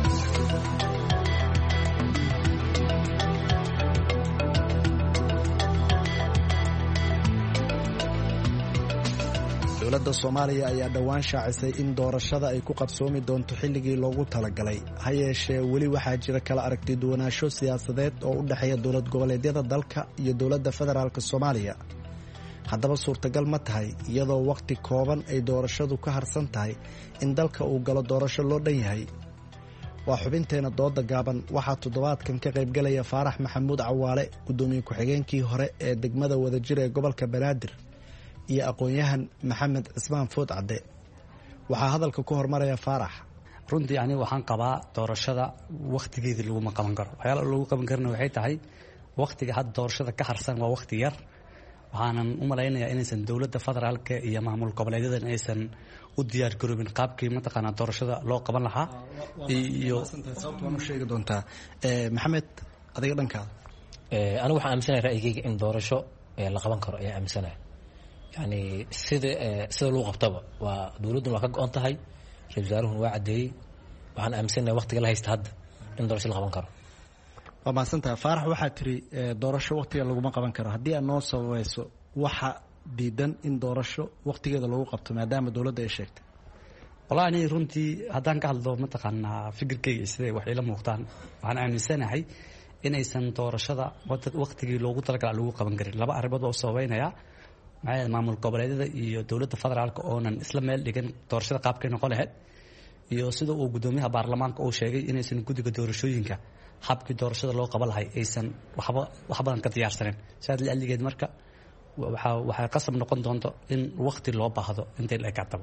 dowladda Soomaaliya ayaa dhowaan shaacisay in doorashada ay ku qabsoomi doonto xilligii loogu talagalay. ha yeeshee weli waxaa jira kala aragti duwanaansho siyaasadeed oo u dhexeeya dowlad goboleedyada dalka iyo dowladda federaalka Soomaaliya. haddaba suurtagal ma tahay iyadoo waqti kooban ay doorashadu ka harsan tahay in dalka uu galo doorasho loo dhan yahay? waa xubinteena dooda gaaban. waxaa toddobaadkan ka qaybgalaya Faarax Maxamuud Cawaale, gudoomiye ku-xigeenkii hore ee degmada Wadajir ee gobolka Banaadir, iyo aqoon-yahan Maxamed Cismaan Food Cadde. waxaa hadalka ku hormaraya Faarax. runtii aniga waxaan qabaa doorashada waqtigeedii laguma qaban karo. waxyaalaha lagu qaban karna waxay tahay waqtiga hadda doorashada ka harsan waa waqti yar. waxaanan u malaynayaa inaysan dowladda federaalka iyo maamul goboleedyadan aysan u diyaar garoobin qaabkii mataqaanaa doorashada loo qaban lahaa. iyo sababta sheegi doontaa Maxamed, adiga dhankaada. anigu waxaan aaminsanahay ra'yigayga in doorasho la qaban karo ayaan aaminsanahay. yani sida lagu qabtaba waa dowladduna waa ka go-an tahay, ra-iisul wasaaruhuna waa caddeeyey. waxaan aaminsanahay waqtiga la haysta hadda in doorasho la qaban karo. waa mahadsantahay Faarax. waxaa tiri doorasho waqtiga laguma qaban karo. haddii aad noo sabayso waxa diidan in doorasho waqtigeeda lagu qabto maadaama dowladda ay sheegtay? wallahi ani runtii haddaan ka hadlo mataqaanaa fikirkeyga siday wax ila muuqdaan waxaan aaminsanahay inaysan doorashada waqtigii loogu talagala lagu qaban karin. laba arrimood oo sababeynaya maxay maamul goboleedyada iyo dowladda federaalka oonan isla meel dhigan doorashada qaabkay noqon lahayd, iyo sida uu gudoomiyaha baarlamaanka uu sheegay inaysan guddiga doorashooyinka habkii doorashada loo qaban lahay aysan wax badan ka diyaarsaneyn. sidaas la'alligeed marka waxay qasab noqon doonto in waqti loo baahdo intay la ekaataba.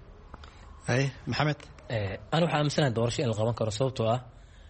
maxamed, ana waxaa aaminsanahay doorasho in la qaban karo, sababtoo ah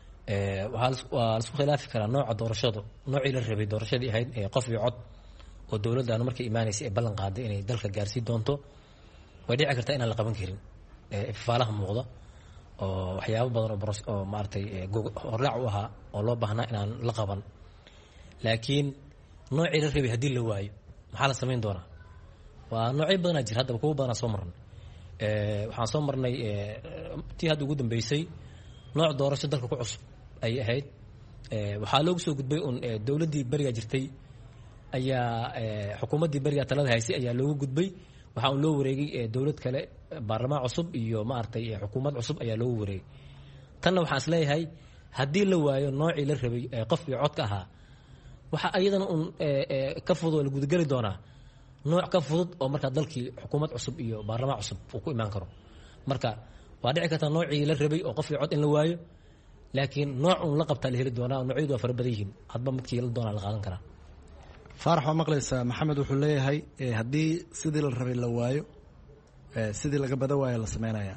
waa laisku khilaafi karaa nooca doorashadu noocii la rabay doorashadii ahayd qof iyo cod oo dowladdaanu markay imaanaysay ee ballan qaaday inay dalka gaarsii doonto. way dhici kartaa inaan la qaban karin ifaalaha muuqda oo waxyaabo badan oo maaragtay horraac u ahaa oo loo baahnaa inaan la qaban. laakiin noocii la rabay haddii la waayo maxaa la samayn doonaa? waa noocyo badanaa jira, haddaba kuwa badanaa soo marnay. waxaan soo marnay tii hadda ugu dambeysay nooc doorasho dalka ku cusub ayay ahayd. waxaa loogu soo gudbay un dowladdii berigaa jirtay ayaa xukuumaddii berigaa talada haysay ayaa loogu gudbay. waxaa un loo wareegay dowlad kale, baarlamaan cusub iyo maaragtay xukuumad cusub ayaa loogu wareegay. tanna waxaan isleeyahay haddii la waayo noocii la rabay qofkii codka ahaa, waxaa ayadana un ka fudud oo la gudageli doonaa nooc ka fudud oo markaa dalkii xukuumad cusub iyo baarlamaan cusub uu ku imaan karo. marka waa dhici kartaa noocii la rabay oo qofkii cod in la waayo, laakiin nooc un la qabtaa la heli doonaa. noocyadu waa fara badan yihiin, hadba midkii la doonaa la qaadan karaa. faarax waa maqlaysaa. maxamed wuxuu leeyahay haddii sidii la rabay la waayo, sidii laga badan waayo la sameynaya.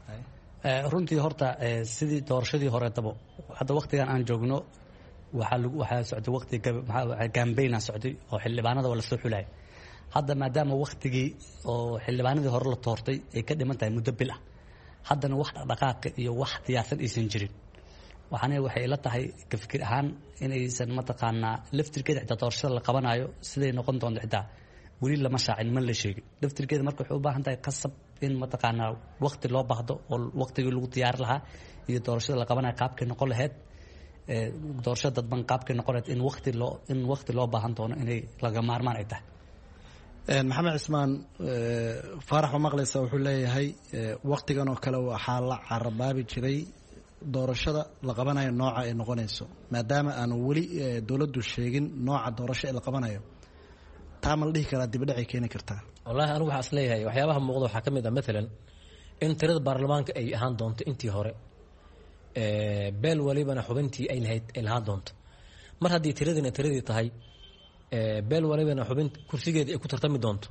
runtii horta sidii doorashadii horeetaba hadda waqtigan aan joogno waxaa socday waqti gambayna socday oo xildhibaanada waa lasoo xulaya. hadda maadaama waqtigii oo xildhibaanadii hore la toortay ay ka dhiman tahay muddo bil ah, haddana wax dhaqdhaqaaqa iyo wax diyaarsan aysan jirin. waxaana waxay ila tahay ka fikir ahaan inaysan mataqaanaa laftirkeeda xitaa doorashada la qabanayo siday noqon doonto xitaa weli lama shaacin, ma la sheegin. laftirkeeda marka waxay u baahan tahay qasab in mataqaanaa waqti loo baahdo oo waqtigii lagu diyaari lahaa iyo doorashada la qabanayo qaabkay noqon lahayd, doorashada dadban qaabkay noqon lahayd in waqti loo baahan doono inay laga maarmaan ay tahay. maxamed cismaan, faarax waa maqlaysaa. wuxuu leeyahay waqtigan oo kale waxaa la carabaabi jiray doorashada la qabanayo nooca ay noqonayso, maadaama aanu weli dowladdu sheegin nooca doorasho ee la qabanayo. taa ma la dhihi karaa dibadhacay keeni kartaa? wallahi anigu waxaa is leeyahay waxyaabaha muuqda waxaa ka mid ah maalan in tirada baarlamaanka ay ahaan doonto intii hore, beel walibana xubintii ay lahayd ay lahaan doonto. mar haddii tiradii tahay beel walibana xubin kursigeedii ay ku tartami doonto,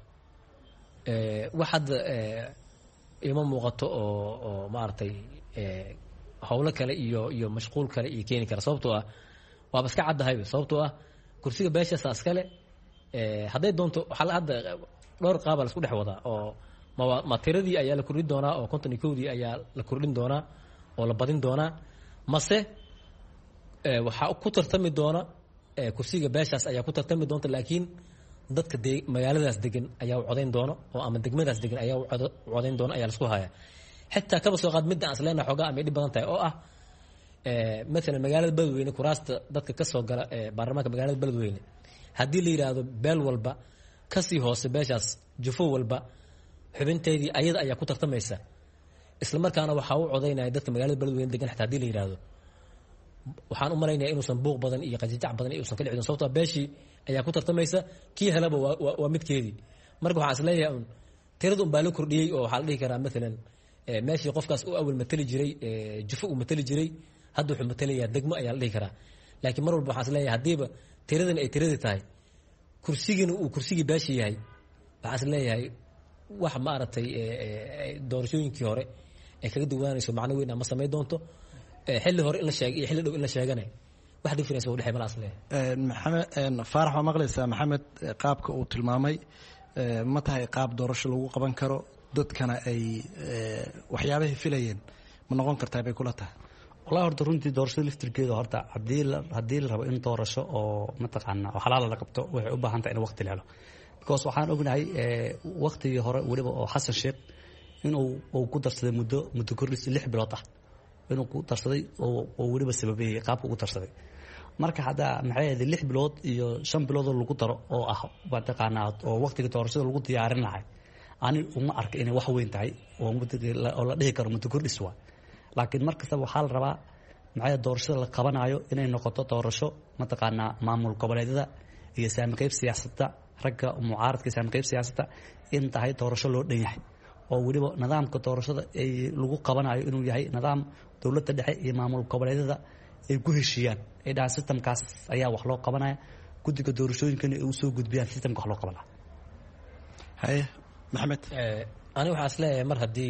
wax hadda ima muuqato oo maaragtay howlo kale iyo mashquul kale iyo keeni kara. sababtoo ah waaba iska caddahayba, sababtoo ah kursiga beeshaasa iskale. hadday doonto hadda dhowr qaabaa la isku dhex wadaa oo ma tiradii ayaa la kordhin doonaa oo 51dii ayaa la kordhin doonaa oo la badin doonaa, mase waxaa ku tartami doona kursiga beeshaas ayaa ku tartami doonta, laakiin dadka magaaladaas degan ayaa u codayn doona oo ama degmadaas degan ayaa u codayn doona ayaa la isku haya. xitaa kaba soo qaad midda aan isleena xoogaa amay dhib badan tahay oo ah maalan magaalada beledweyne kuraasta dadka ka soo gala baarlamaanka magaalada beledweyne haddii la yidhaahdo beel walba kasii hoose beeshaas jufo walba xubinteedii ayada ayaa ku tartamaysa, isla markaana waxaa u codaynaya dadka magaalada beledweyne degan. xitaa hadii la yidhaahdo waxaan u malaynaya inuusan buuq badan iyo qajajac badan inuusan ka dhici doon, sababtoo beeshii ayaa ku tartamaysa, kii helaba waa midkeedii. marka waxaan isleeyahay un tirada un baa la kordhiyey oo waxaa la dhihi karaa maalan meeshii qofkaas u awal matali jiray jufo uu matali jiray hadda wuxuu matalayaa degmo ayaa la dhihi karaa. laakiin mar walba waxaan isleeyahay haddiiba tiradani ay tiradii tahay kursigiina uu kursigii beesha yahay, waxaan isleeyahay wax maaragtay doorashooyinkii hore ay kaga duwanaanayso macno weyn ama samayn doonto. xilli hore in la sheegay iyo xilli dhow in la sheegana wax difference u dhexay malaas leeyahay. maxamed faarax waa maqlaysaa. maxamed, qaabka uu tilmaamay ma tahay qaab doorasho lagu qaban karo, dadkana ay waxyaabahay filayeen ma noqon kartaa bay kula tahay? wallahi horta runtii doorashada laftirkeeda horta haddii la rabo in doorasho oo mataqaana oo xalaala la qabto waxay u baahan tahay in waqti la helo, because waxaan ognahay waqtigii hore weliba oo xasan sheekh inuu ku darsaday muddo kordhis 6 bilood ah inuu ku darsaday oo weliba sababeeyay qaabka ugu darsaday. marka hadda maxay ahayd 6 bilood iyo 5 bilood oo lagu daro oo ah mataqaanaa oo waqtiga doorashada lagu diyaarin lahay ani uma arka inay wax weyn tahay oo la dhihi karo muddo kordhis waa laakiin markasta waxaa la rabaa maxay doorashada la qabanayo inay noqoto doorasho mataqaanaa maamul goboleedyada iyo saamqeyb siyaasadda ragga mucaaradka saamqeyb siyaasadda in tahay doorasho loo dhan yahay oo waliba nidaamka doorashada ay lagu qabanayo inuu yahay nidaam dowladda dhexe iyo maamul goboleedyada ay ku heshiiyaan ay dhahaan systemkaas ayaa wax loo qabanaya guddiga doorashooyinkana ay u soo gudbiyaan systemka wax loo qabanaya haye maxamed ani waxaan is leeyahay mar haddii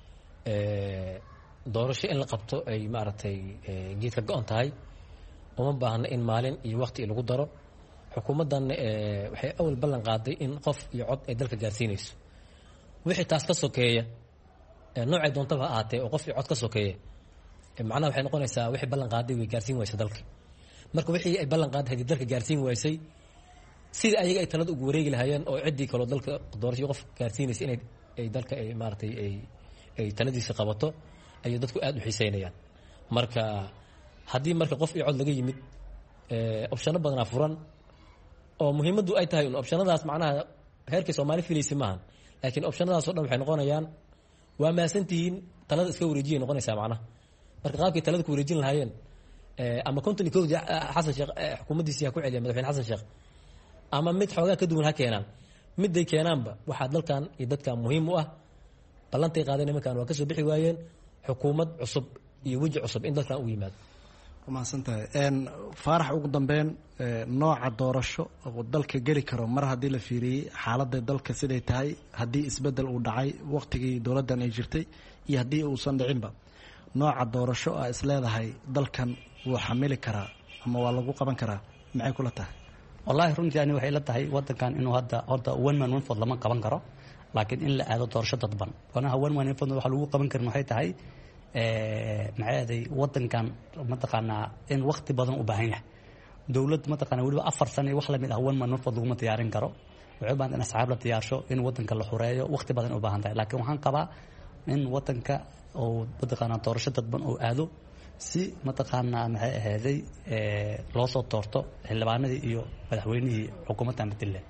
doorasho in la qabto ay maaragtay geedka go-on tahay uma baahna in maalin iyo waqti lagu daro xukuumaddan waxay awal ballan qaaday in qof iyo cod ay dalka gaarsiinayso wixii taas ka sokeeya noocay doontaba ahaatee oo qof iyo cod ka sokeeya macnaha waxay noqonaysaa wixii ballan qaaday way gaarsiin waysa dalka marka wixii ay ballan qaaday haddii dalka gaarsiin waysay sidii ayaga ay talada ugu wareegi lahaayeen oo ciddii kaloo dalka doorasho qof gaarsiinaysa inay ay dalka ay maaragtay ay taladiisa qabato ayay dadku aada u xiiseynayaan marka haddii marka qof iyo cod laga yimid opshano badanaa furan oo muhiimaddu ay tahay un opshanadaas macnaha heerkii soomaali filaysa maahan laakiin opshanadaas oo dhan waxay noqonayaan waa maasantihiin talada iska wareejiyay noqonaysaa macnaha marka qaabkii talada ku wareejin lahaayeen ama konton iyo kowdii xasan sheekh xukuumaddiisii ha ku celiya madaxweyne xasan sheekh ama mid xoogaa ka duwan ha keenaan midday keenaanba waxaa dalkan iyo dadkan muhiim u ah ballantay qaadeen nimankan waa ka soo bixi waayeen xukuumad cusub iyo weji cusub in dalkan u yimaado mahadsantahay faarax ugu dambeyn nooca doorasho oo dalka geli karo mar haddii la fiiriyey xaaladda dalka siday tahay haddii isbeddel uu dhacay waqtigii dowladdan ay jirtay iyo haddii uusan dhicinba nooca doorasho a is leedahay dalkan wuu xamili karaa ama waa lagu qaban karaa maxay kula tahay wallaahi runtii ani waxay la tahay waddankan inuu hadda horta one man one vote lama qaban karo laakiin in la aado doorasho dadban wanaha one man one vote waxa lagu qaban karin waxay tahay maxay ahaday waddankan mataqaanaa in waqti badan u baahan yahay dowlad mataqaanaa weliba 4 sano wax lamid ah one man one vote laguma diyaarin karo waxay u baahan in asxaab la diyaarsho in waddanka la xureeyo waqti badan u baahan tahay laakiin waxaan qabaa in waddanka oo mataqaanaa doorasho dadban oo aado si mataqaanaa maxay ahaaday loo soo doorto xildhibaanadii iyo madaxweynihii xukuumadda Puntland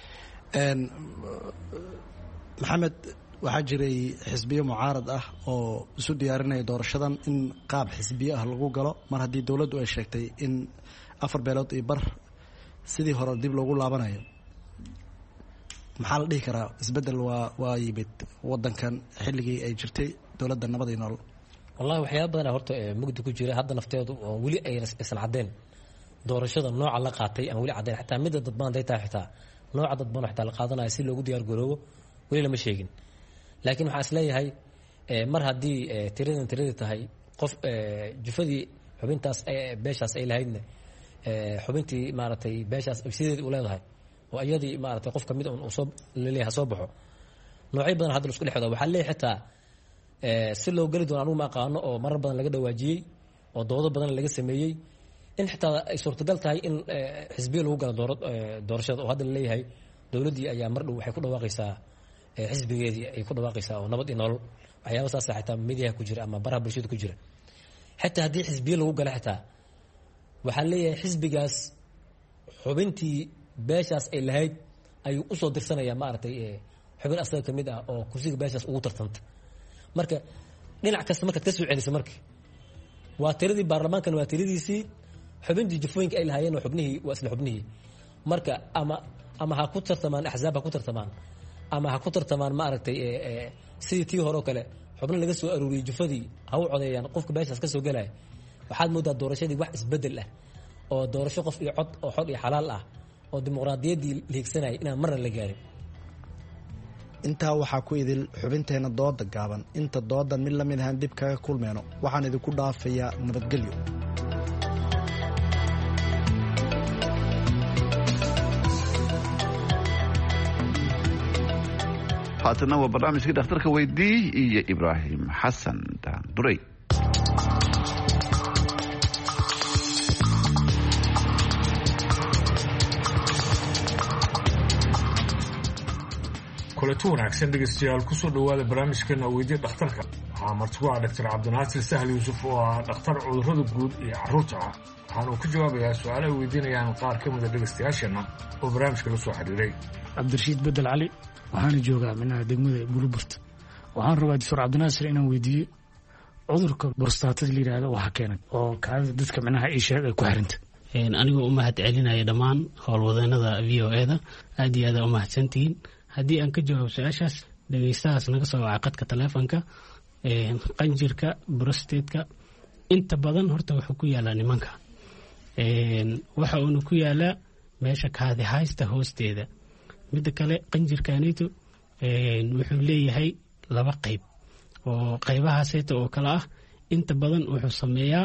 maxamed waxaa jiray xisbiyo mucaarad ah oo isu diyaarinaya doorashadan in qaab xisbiyo ah lagu galo mar haddii dowladdu ay sheegtay in 4 beelood iyo bar sidii hore dib loogu laabanayo maxaa la dhihi karaa isbeddel waa yimid waddankan xilligii ay jirtay dowladda nabad iyo nolol wallahi waxyaaba badan horta mugdi ku jira hadda nafteedu oo weli ay isan cadeen doorashada nooca la qaatay aan weli cadeen xataa midda dadban day tahay xitaa nooca dadban xitaa la qaadanayo si loogu diyaar garoobo weli lama sheegin laakiin waxaan isleeyahay mar haddii tiradii tahay qof jufadii xubintaas beeshaas ay lahaydna xubintii maaragtay beeshaas sideedii u leedahay oo iyadii maaragtay qof kamid un soo leeyahay soo baxo noocyo badan hadda la isku dhexdo waxaa leeyahay xitaa si loo geli doono anugu ma aqaano oo marar badan laga dhawaajiyey oo doodo badan laga sameeyey in xitaa ay suurtagal tahay in xisbiyo lagu galo doorashada oo hadda la leeyahay dowladdii ayaa mar dhow waxay ku dhawaaqaysaa xisbigeedii ay ku dhawaaqaysaa oo nabad iyo nolol waxyaaba saasa xitaa midiyaha ku jira ama baraha bulshada ku jira xitaa haddii xisbiyo lagu gala xitaa waxaa leeyahay xisbigaas xubintii beeshaas ay lahayd ayuu usoo dirsanayaa maaragtay xubin asaga kamid ah oo kursiga beeshaas ugu tartanta marka dhinac kasta markaad ka soo celisa marka waa tiradii baarlamaankan waa tiradiisii xubintii jufooyinka ay lahaayeen waa isla xubnihii marka ama ha ku tartamaan axzaab ha ku tartamaan ama ha ku tartamaan maaragtay sidii tii hore oo kale xubno laga soo aruuriyey jufadii ha u codeeyaan qofka beeshaas ka soo gelaya waxaad moodaa doorashadii wax isbeddel ah oo doorasho qof iyo cod oo xor iyo xalaal ah oo dimuqraadiyaddii la higsanayay inaan marna la gaarin intaa waxaa ku idil xubinteenna dooda gaaban inta doodan mid la mid ahaan dib kaga kulmeyno waxaan idinku dhaafayaa nabadgelyo haatana waa barnaamijkii dhakhtarka weydii iyo ibraahim xasan daandurey kulanti wanaagsan dhegeystayaal kusoo dhawaada barnaamijkeena weydii dhakhtarka waxaa martigu ah Dr. Cabdinaasir Sahal Yuusuf oo ah dhakhtar cudurrada guud iyo carruurta ah waxaana uu ka jawaabayaa su'aalo ay weydiinayaan qaar ka mid a dhegaystayaasheenna oo barnaamijka la soo xiriiray. Cabdirashiid Bedel Cali waxaana joogaa minaha degmada Buluburt. waxaan rabaa Dr. Cabdinaasir inaan weydiiyo cudurka borostatada la yiraahdo waxa keenay oo kaada dadka minaha ay sheeg ay ku xiranta. anigoo u mahad celinaya dhammaan howlwadeenada VOA-da aad iyo aad u mahadsantihiin. haddii aan ka jawaabo su-aashaas dhegaystahaas naga soo wacay qadka taleefanka qanjirka borostatka inta badan horta wuxuu ku yaalaa nimanka waxa uuna ku yaalaa meesha kaadi haysta hoosteeda. midda kale qanjirkanito wuxuu leeyahay laba qayb oo qaybahaaseta oo kale ah inta badan wuxuu sameeyaa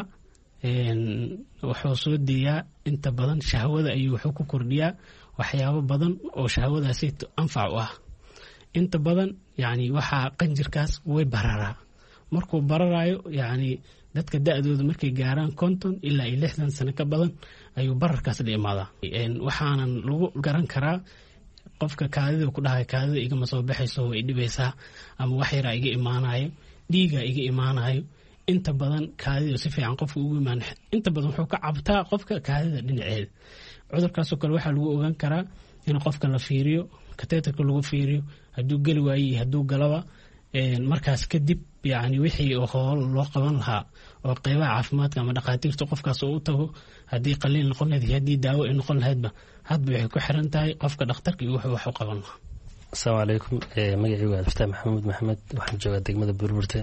wuxuu soo deeyaa inta badan shahwada ayuu wuxuu ku kordhiyaa waxyaabo badan oo shahwadaaseta anfac u ah. inta badan yani waxaa qanjirkaas way bararaa markuu bararayo yani dadka da-dooda markay gaaraan 50 ilaa 60 sano ka badan ayuu bararkaas la imaadaa. waxaanan lagu garan karaa qofka kaadida ku dhahay kaadida igama soo baxayso way dhibaysaa ama wax yara iga imaanayo dhiiga iga imaanayo inta badan kaadida si fiican qofka ugu imaan inta badan wuxuu ka cabtaa qofka kaadida dhinaceeda. cudurkaas oo kale waxaa lagu ogaan karaa in qofka la fiiriyo kateetarka lagu fiiriyo hadduu geli waayey hadduu galaba markaas kadib yani wixii hool loo qaban lahaa oo qaybaha caafimaadka ama dhakhaatiirta qofkaas oo u tago haddii qaliil noqon lahayd haddii daawo ay noqon lahaydba hadba waxay ku xiran tahay qofka dhakhtarka iyo wuxuu wax u qaban lahaa. asalaamu calaykum magacaygu waa Abdulfataax Maxamuud Maxamed waxaan joogaa degmada Burburte.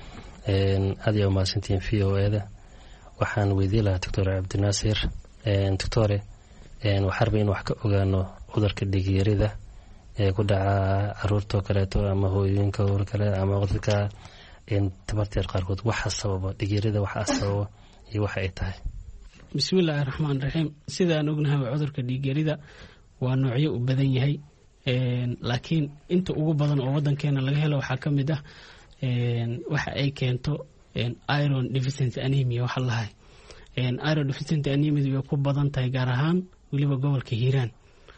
aad iyo mahadsantihiin VOA-da. waxaan weydiin lahaa Dr. Cabdinaasir doctore waxaan rabay in wax ka ogaano cudurka dhiig-yarida ee ku dhaca caruurtoo kaleeto ama hooyooyinka oo kale ama dadka tabarteer qaarkood waxa sababa dhiig-yarida waxa sababa iyo waxa ay tahay. bismillaahi raxmaani raxiim. sidaan ognahay cudurka dhiig-yarida waa noocyo u badan yahay laakiin inta ugu badan oo wadankeena laga helo waxaa ka mid ah waxa ay keento iron deficiency anemia waxa lahay. iron deficiency anemia way ku badan tahay gaar ahaan weliba gobolka Hiiraan.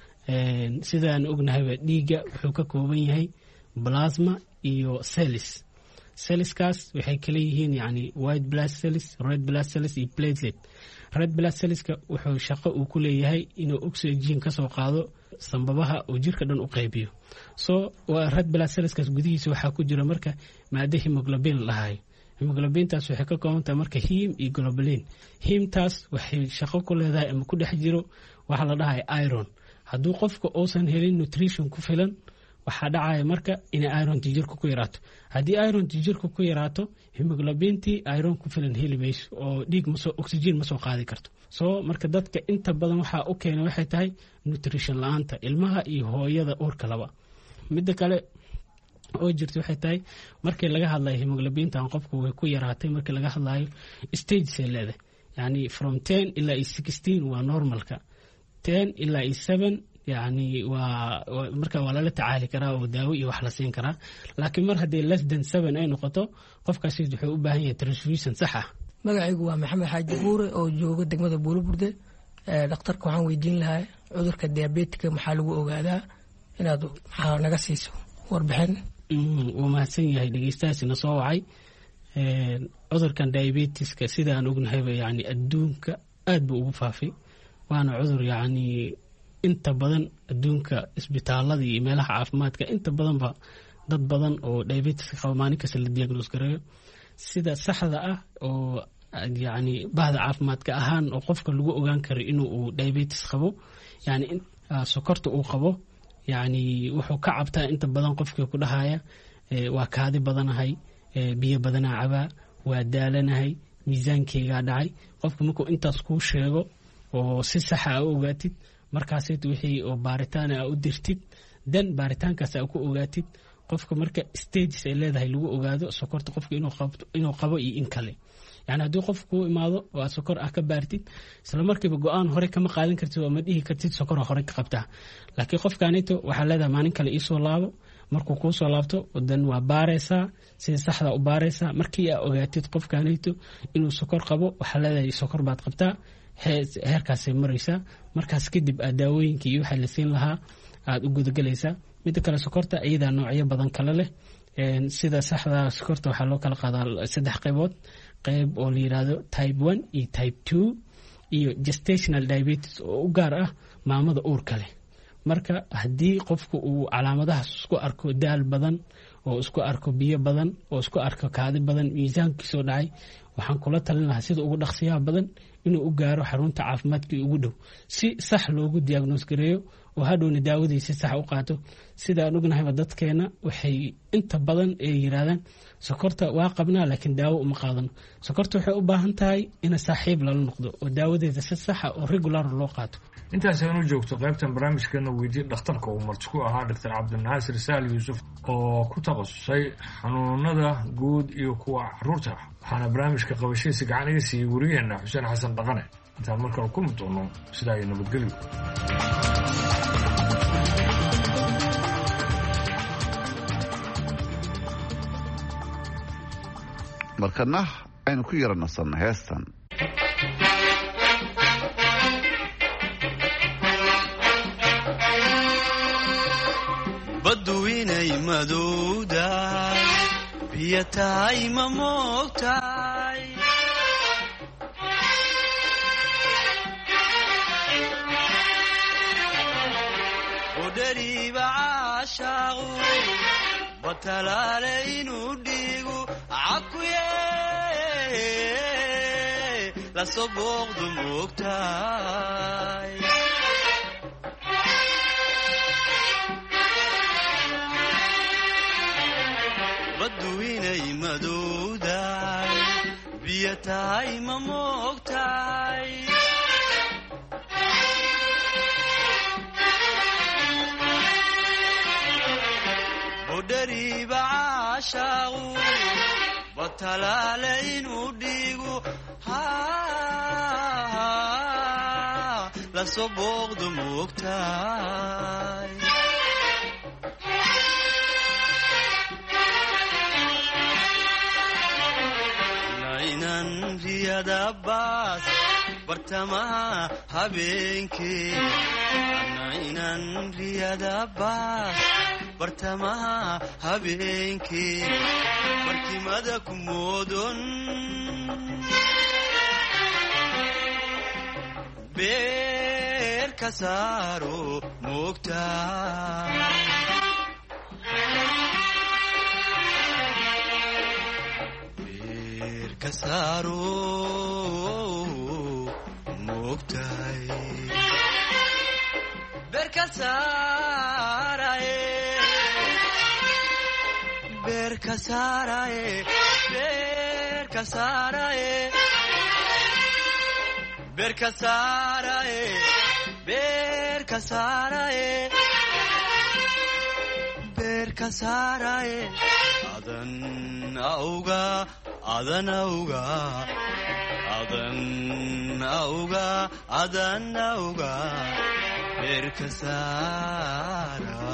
sidaan ognahayba dhiigga wuxuu ka kooban yahay plasma iyo cells. cellskaas waxay kala yihiin yani white blood cells, red blood cells iyo platelet. red blood cellska wuxuu shaqo uu ku leeyahay inuu oxygen ka soo qaado sambabaha oo jirka dhan u qaybiyo. so waa red blood cellskaas gudihiisa waxaa ku jira marka maada hemoglobin lahayo. hemoglobintaas waxay ka kooban tahay marka heme iyo globulin. hemtaas waxay shaqo ku leedahay ama ku dhex jiro waxa la dhahay iron. hadduu qofka uusan helin nutrition ku filan waxaa dhacaya marka inay ironti jirka ku yaraato. haddii ironti jirka ku yaraato hemoglobintii iron ku filan heli mayso oo dhiig oxygen ma soo qaadi karto. soo marka dadka inta badan waxaa u keena waxay tahay nutrition la-aanta ilmaha iyo hooyada uurka laba. midda kale oo jirta waxay tahay markii laga hadlayo hemoglobintan qofku way ku yaraatay markii laga hadlayo stages ay leedahay yani from 10 ilaa 16 waa normalka 10 ilaa 7 yani waa marka waa lala tacaali karaa oo daawo iyo wax la siin karaa. laakiin mar haddii less than 7 ay noqoto qofkaasi wuxuu u baahan yahay transfusion sax ah. magacaygu waa Maxamed Xaaji Buure oo jooga degmada Buulaburde. dhakhtarka waxaan weydiin lahaa cudurka diabetika maxaa lagu ogaadaa inaad maxaa naga siiso warbixin. wuu mahadsan yahay dhegeystahaasina soo wacay. cudurkan diabetiska sidaan ognahayba yani adduunka aad buu ugu faafay waana cudur yani inta badan adduunka isbitaalada iyo meelaha caafimaadka inta badanba dad badan oo diabetiska qaba maalin kasta la diagnose gareeyo. sida saxda ah oo yani bahda caafimaadka ahaan oo qofka lagu ogaan karo inuu diabetes qabo yani sokorta uu qabo yani wuxuu ka cabtaa inta badan qofkii ku dhahaya waa kaadi badanahay biyo badanaa cabaa waa daalanahay miisaankeygaa dhacay. qofka markuu intaas kuu sheego oo si saxa a u ogaatid markaasayt wixii oo baaritaan a u dirtid dan baaritaankaas a ku ogaatid qofka marka stages ay leedahay lagu ogaado sokorta qofka inuu qabo iyo in kale. yani haddii qof kuu imaado oo aad sokor ah ka baartid isla markiiba go-aan hore kama qaadan kartid oo ma dhihi kartid sokora hore ka qabtaa. laakiin qofkaanito waxaa leedahay maalin kale iisoo laabo markuu kuu soo laabto dan waa baaraysaa sida saxda u baaraysaa. markii aa ogaatid qofkaanito inuu sokor qabo waxaa leedahay sokor baad qabtaa heerkaasay maraysaa. markaas kadib aad daawooyinkii iyo waxaa la siin lahaa aad u gudagelaysaa. midda kale sokorta iyadaa noocyo badan kale leh sida saxda sokorta waxaa loo kala qaadaa 3 qaybood, qayb oo la yiraahdo type 1 iyo type 2 iyo gestational diabetes oo u gaar ah maamada uurka leh. marka haddii qofku uu calaamadahaas isku arko daal badan oo isku arko biyo badan oo isku arko kaadi badan miisaankiisoo dhacay, waxaan kula talin lahaa sida ugu dhaqsiyaha badan inuu u gaaro xarunta caafimaadka ugu dhow si sax loogu diagnoos gareeyo oo hadhowna daawadiisa sax u qaato. sida aan ognahayba dadkeena waxay inta badan ay yiraahdaan sokorta waa qabnaa laakiin daawo uma qaadano. sokorta waxay u baahan tahay in saaxiib lala noqdo oo daawadeeda si sax ah oo regular loo qaato. intaas aynu joogto qaybtan barnaamijkeena weydii dhakhtarka uu marti ku ahaa Dr. Cabdinaasir Sahal Yuusuf oo ku takhasusay xanuunada guud iyo kuwa caruurta. waxaana barnaamijka qabashadiisa gacan iga siiyey wariyeena Xuseen Xasan Dhaqane. intaan markale ku mudoono sidaa iyo nabadgelyo. markana aynu ku yara nasanno heestan. baddu inay madowdahay biyo tahay ma moogtahay udhariiba caashaaqu batalaale inuu dhiigu cakuye lasoo booqdu moogtahay baddu inay madowdahay biyo tahay ma moogtahay udhariiba caashaaqu batalaale inuu dhiigu lasoo booqdu moogtahay nainan riyada baas bartamaha habeenkee nainan riyada baas bartamaha habeenkee barkimada ku moodon beer ka saaro moogtahay beer ka saaro moogtahay beer ka saaraye beer ka saaraye beer ka saaraye beer ka saaraye beer ka saaraye beer ka saaraye adan auga adan auga adan auga adan auga beer ka saara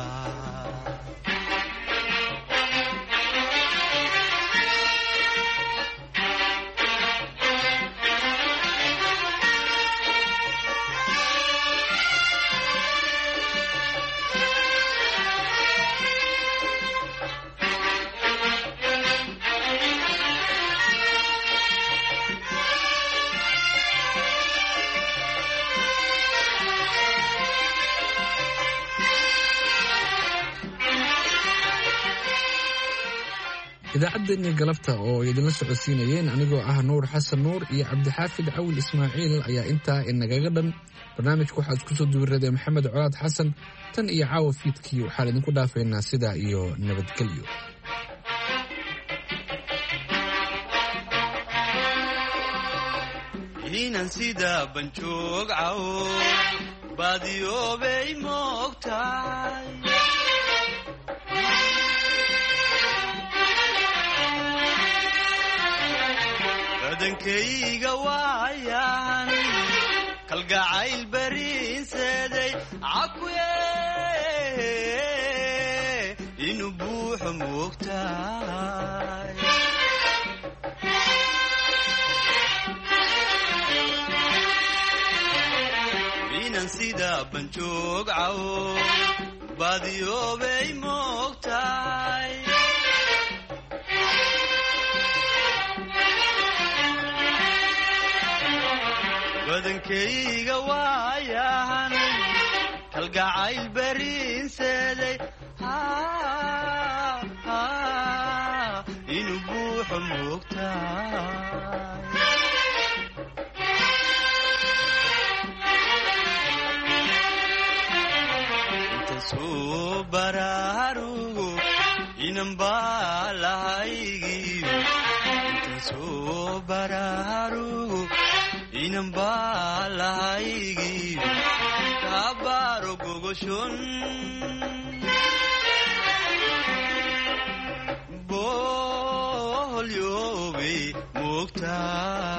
idaacaddeennii galabta oo idinla socodsiinayeen anigoo ah Nuur Xasan Nuur iyo Cabdixaafid Cawil Ismaaciil ayaa intaa inagaga dhan. barnaamijka waxaa isku soo duwiraday Maxamed Colaad Xasan. tan iyo caawa fiidkii waxaan idinku dhaafaynaa sidaa iyo nabadgelyo. inan sida banjoog caw baadiyoobay moogtahay badankayga waayan kalgacayl bariinseeday cakuye inuu buuxo moogtahay inan sida banjoog caw baadiyoobay moogtahay wadankayga waayahan kalgacayl bariinseeday inuu buuxo moogtahay intasuu baraarugo inan baalahaygiyo intasuu baraarugo inan baalahaygiyo kabaaro gogoshon boholyoobay moogtahay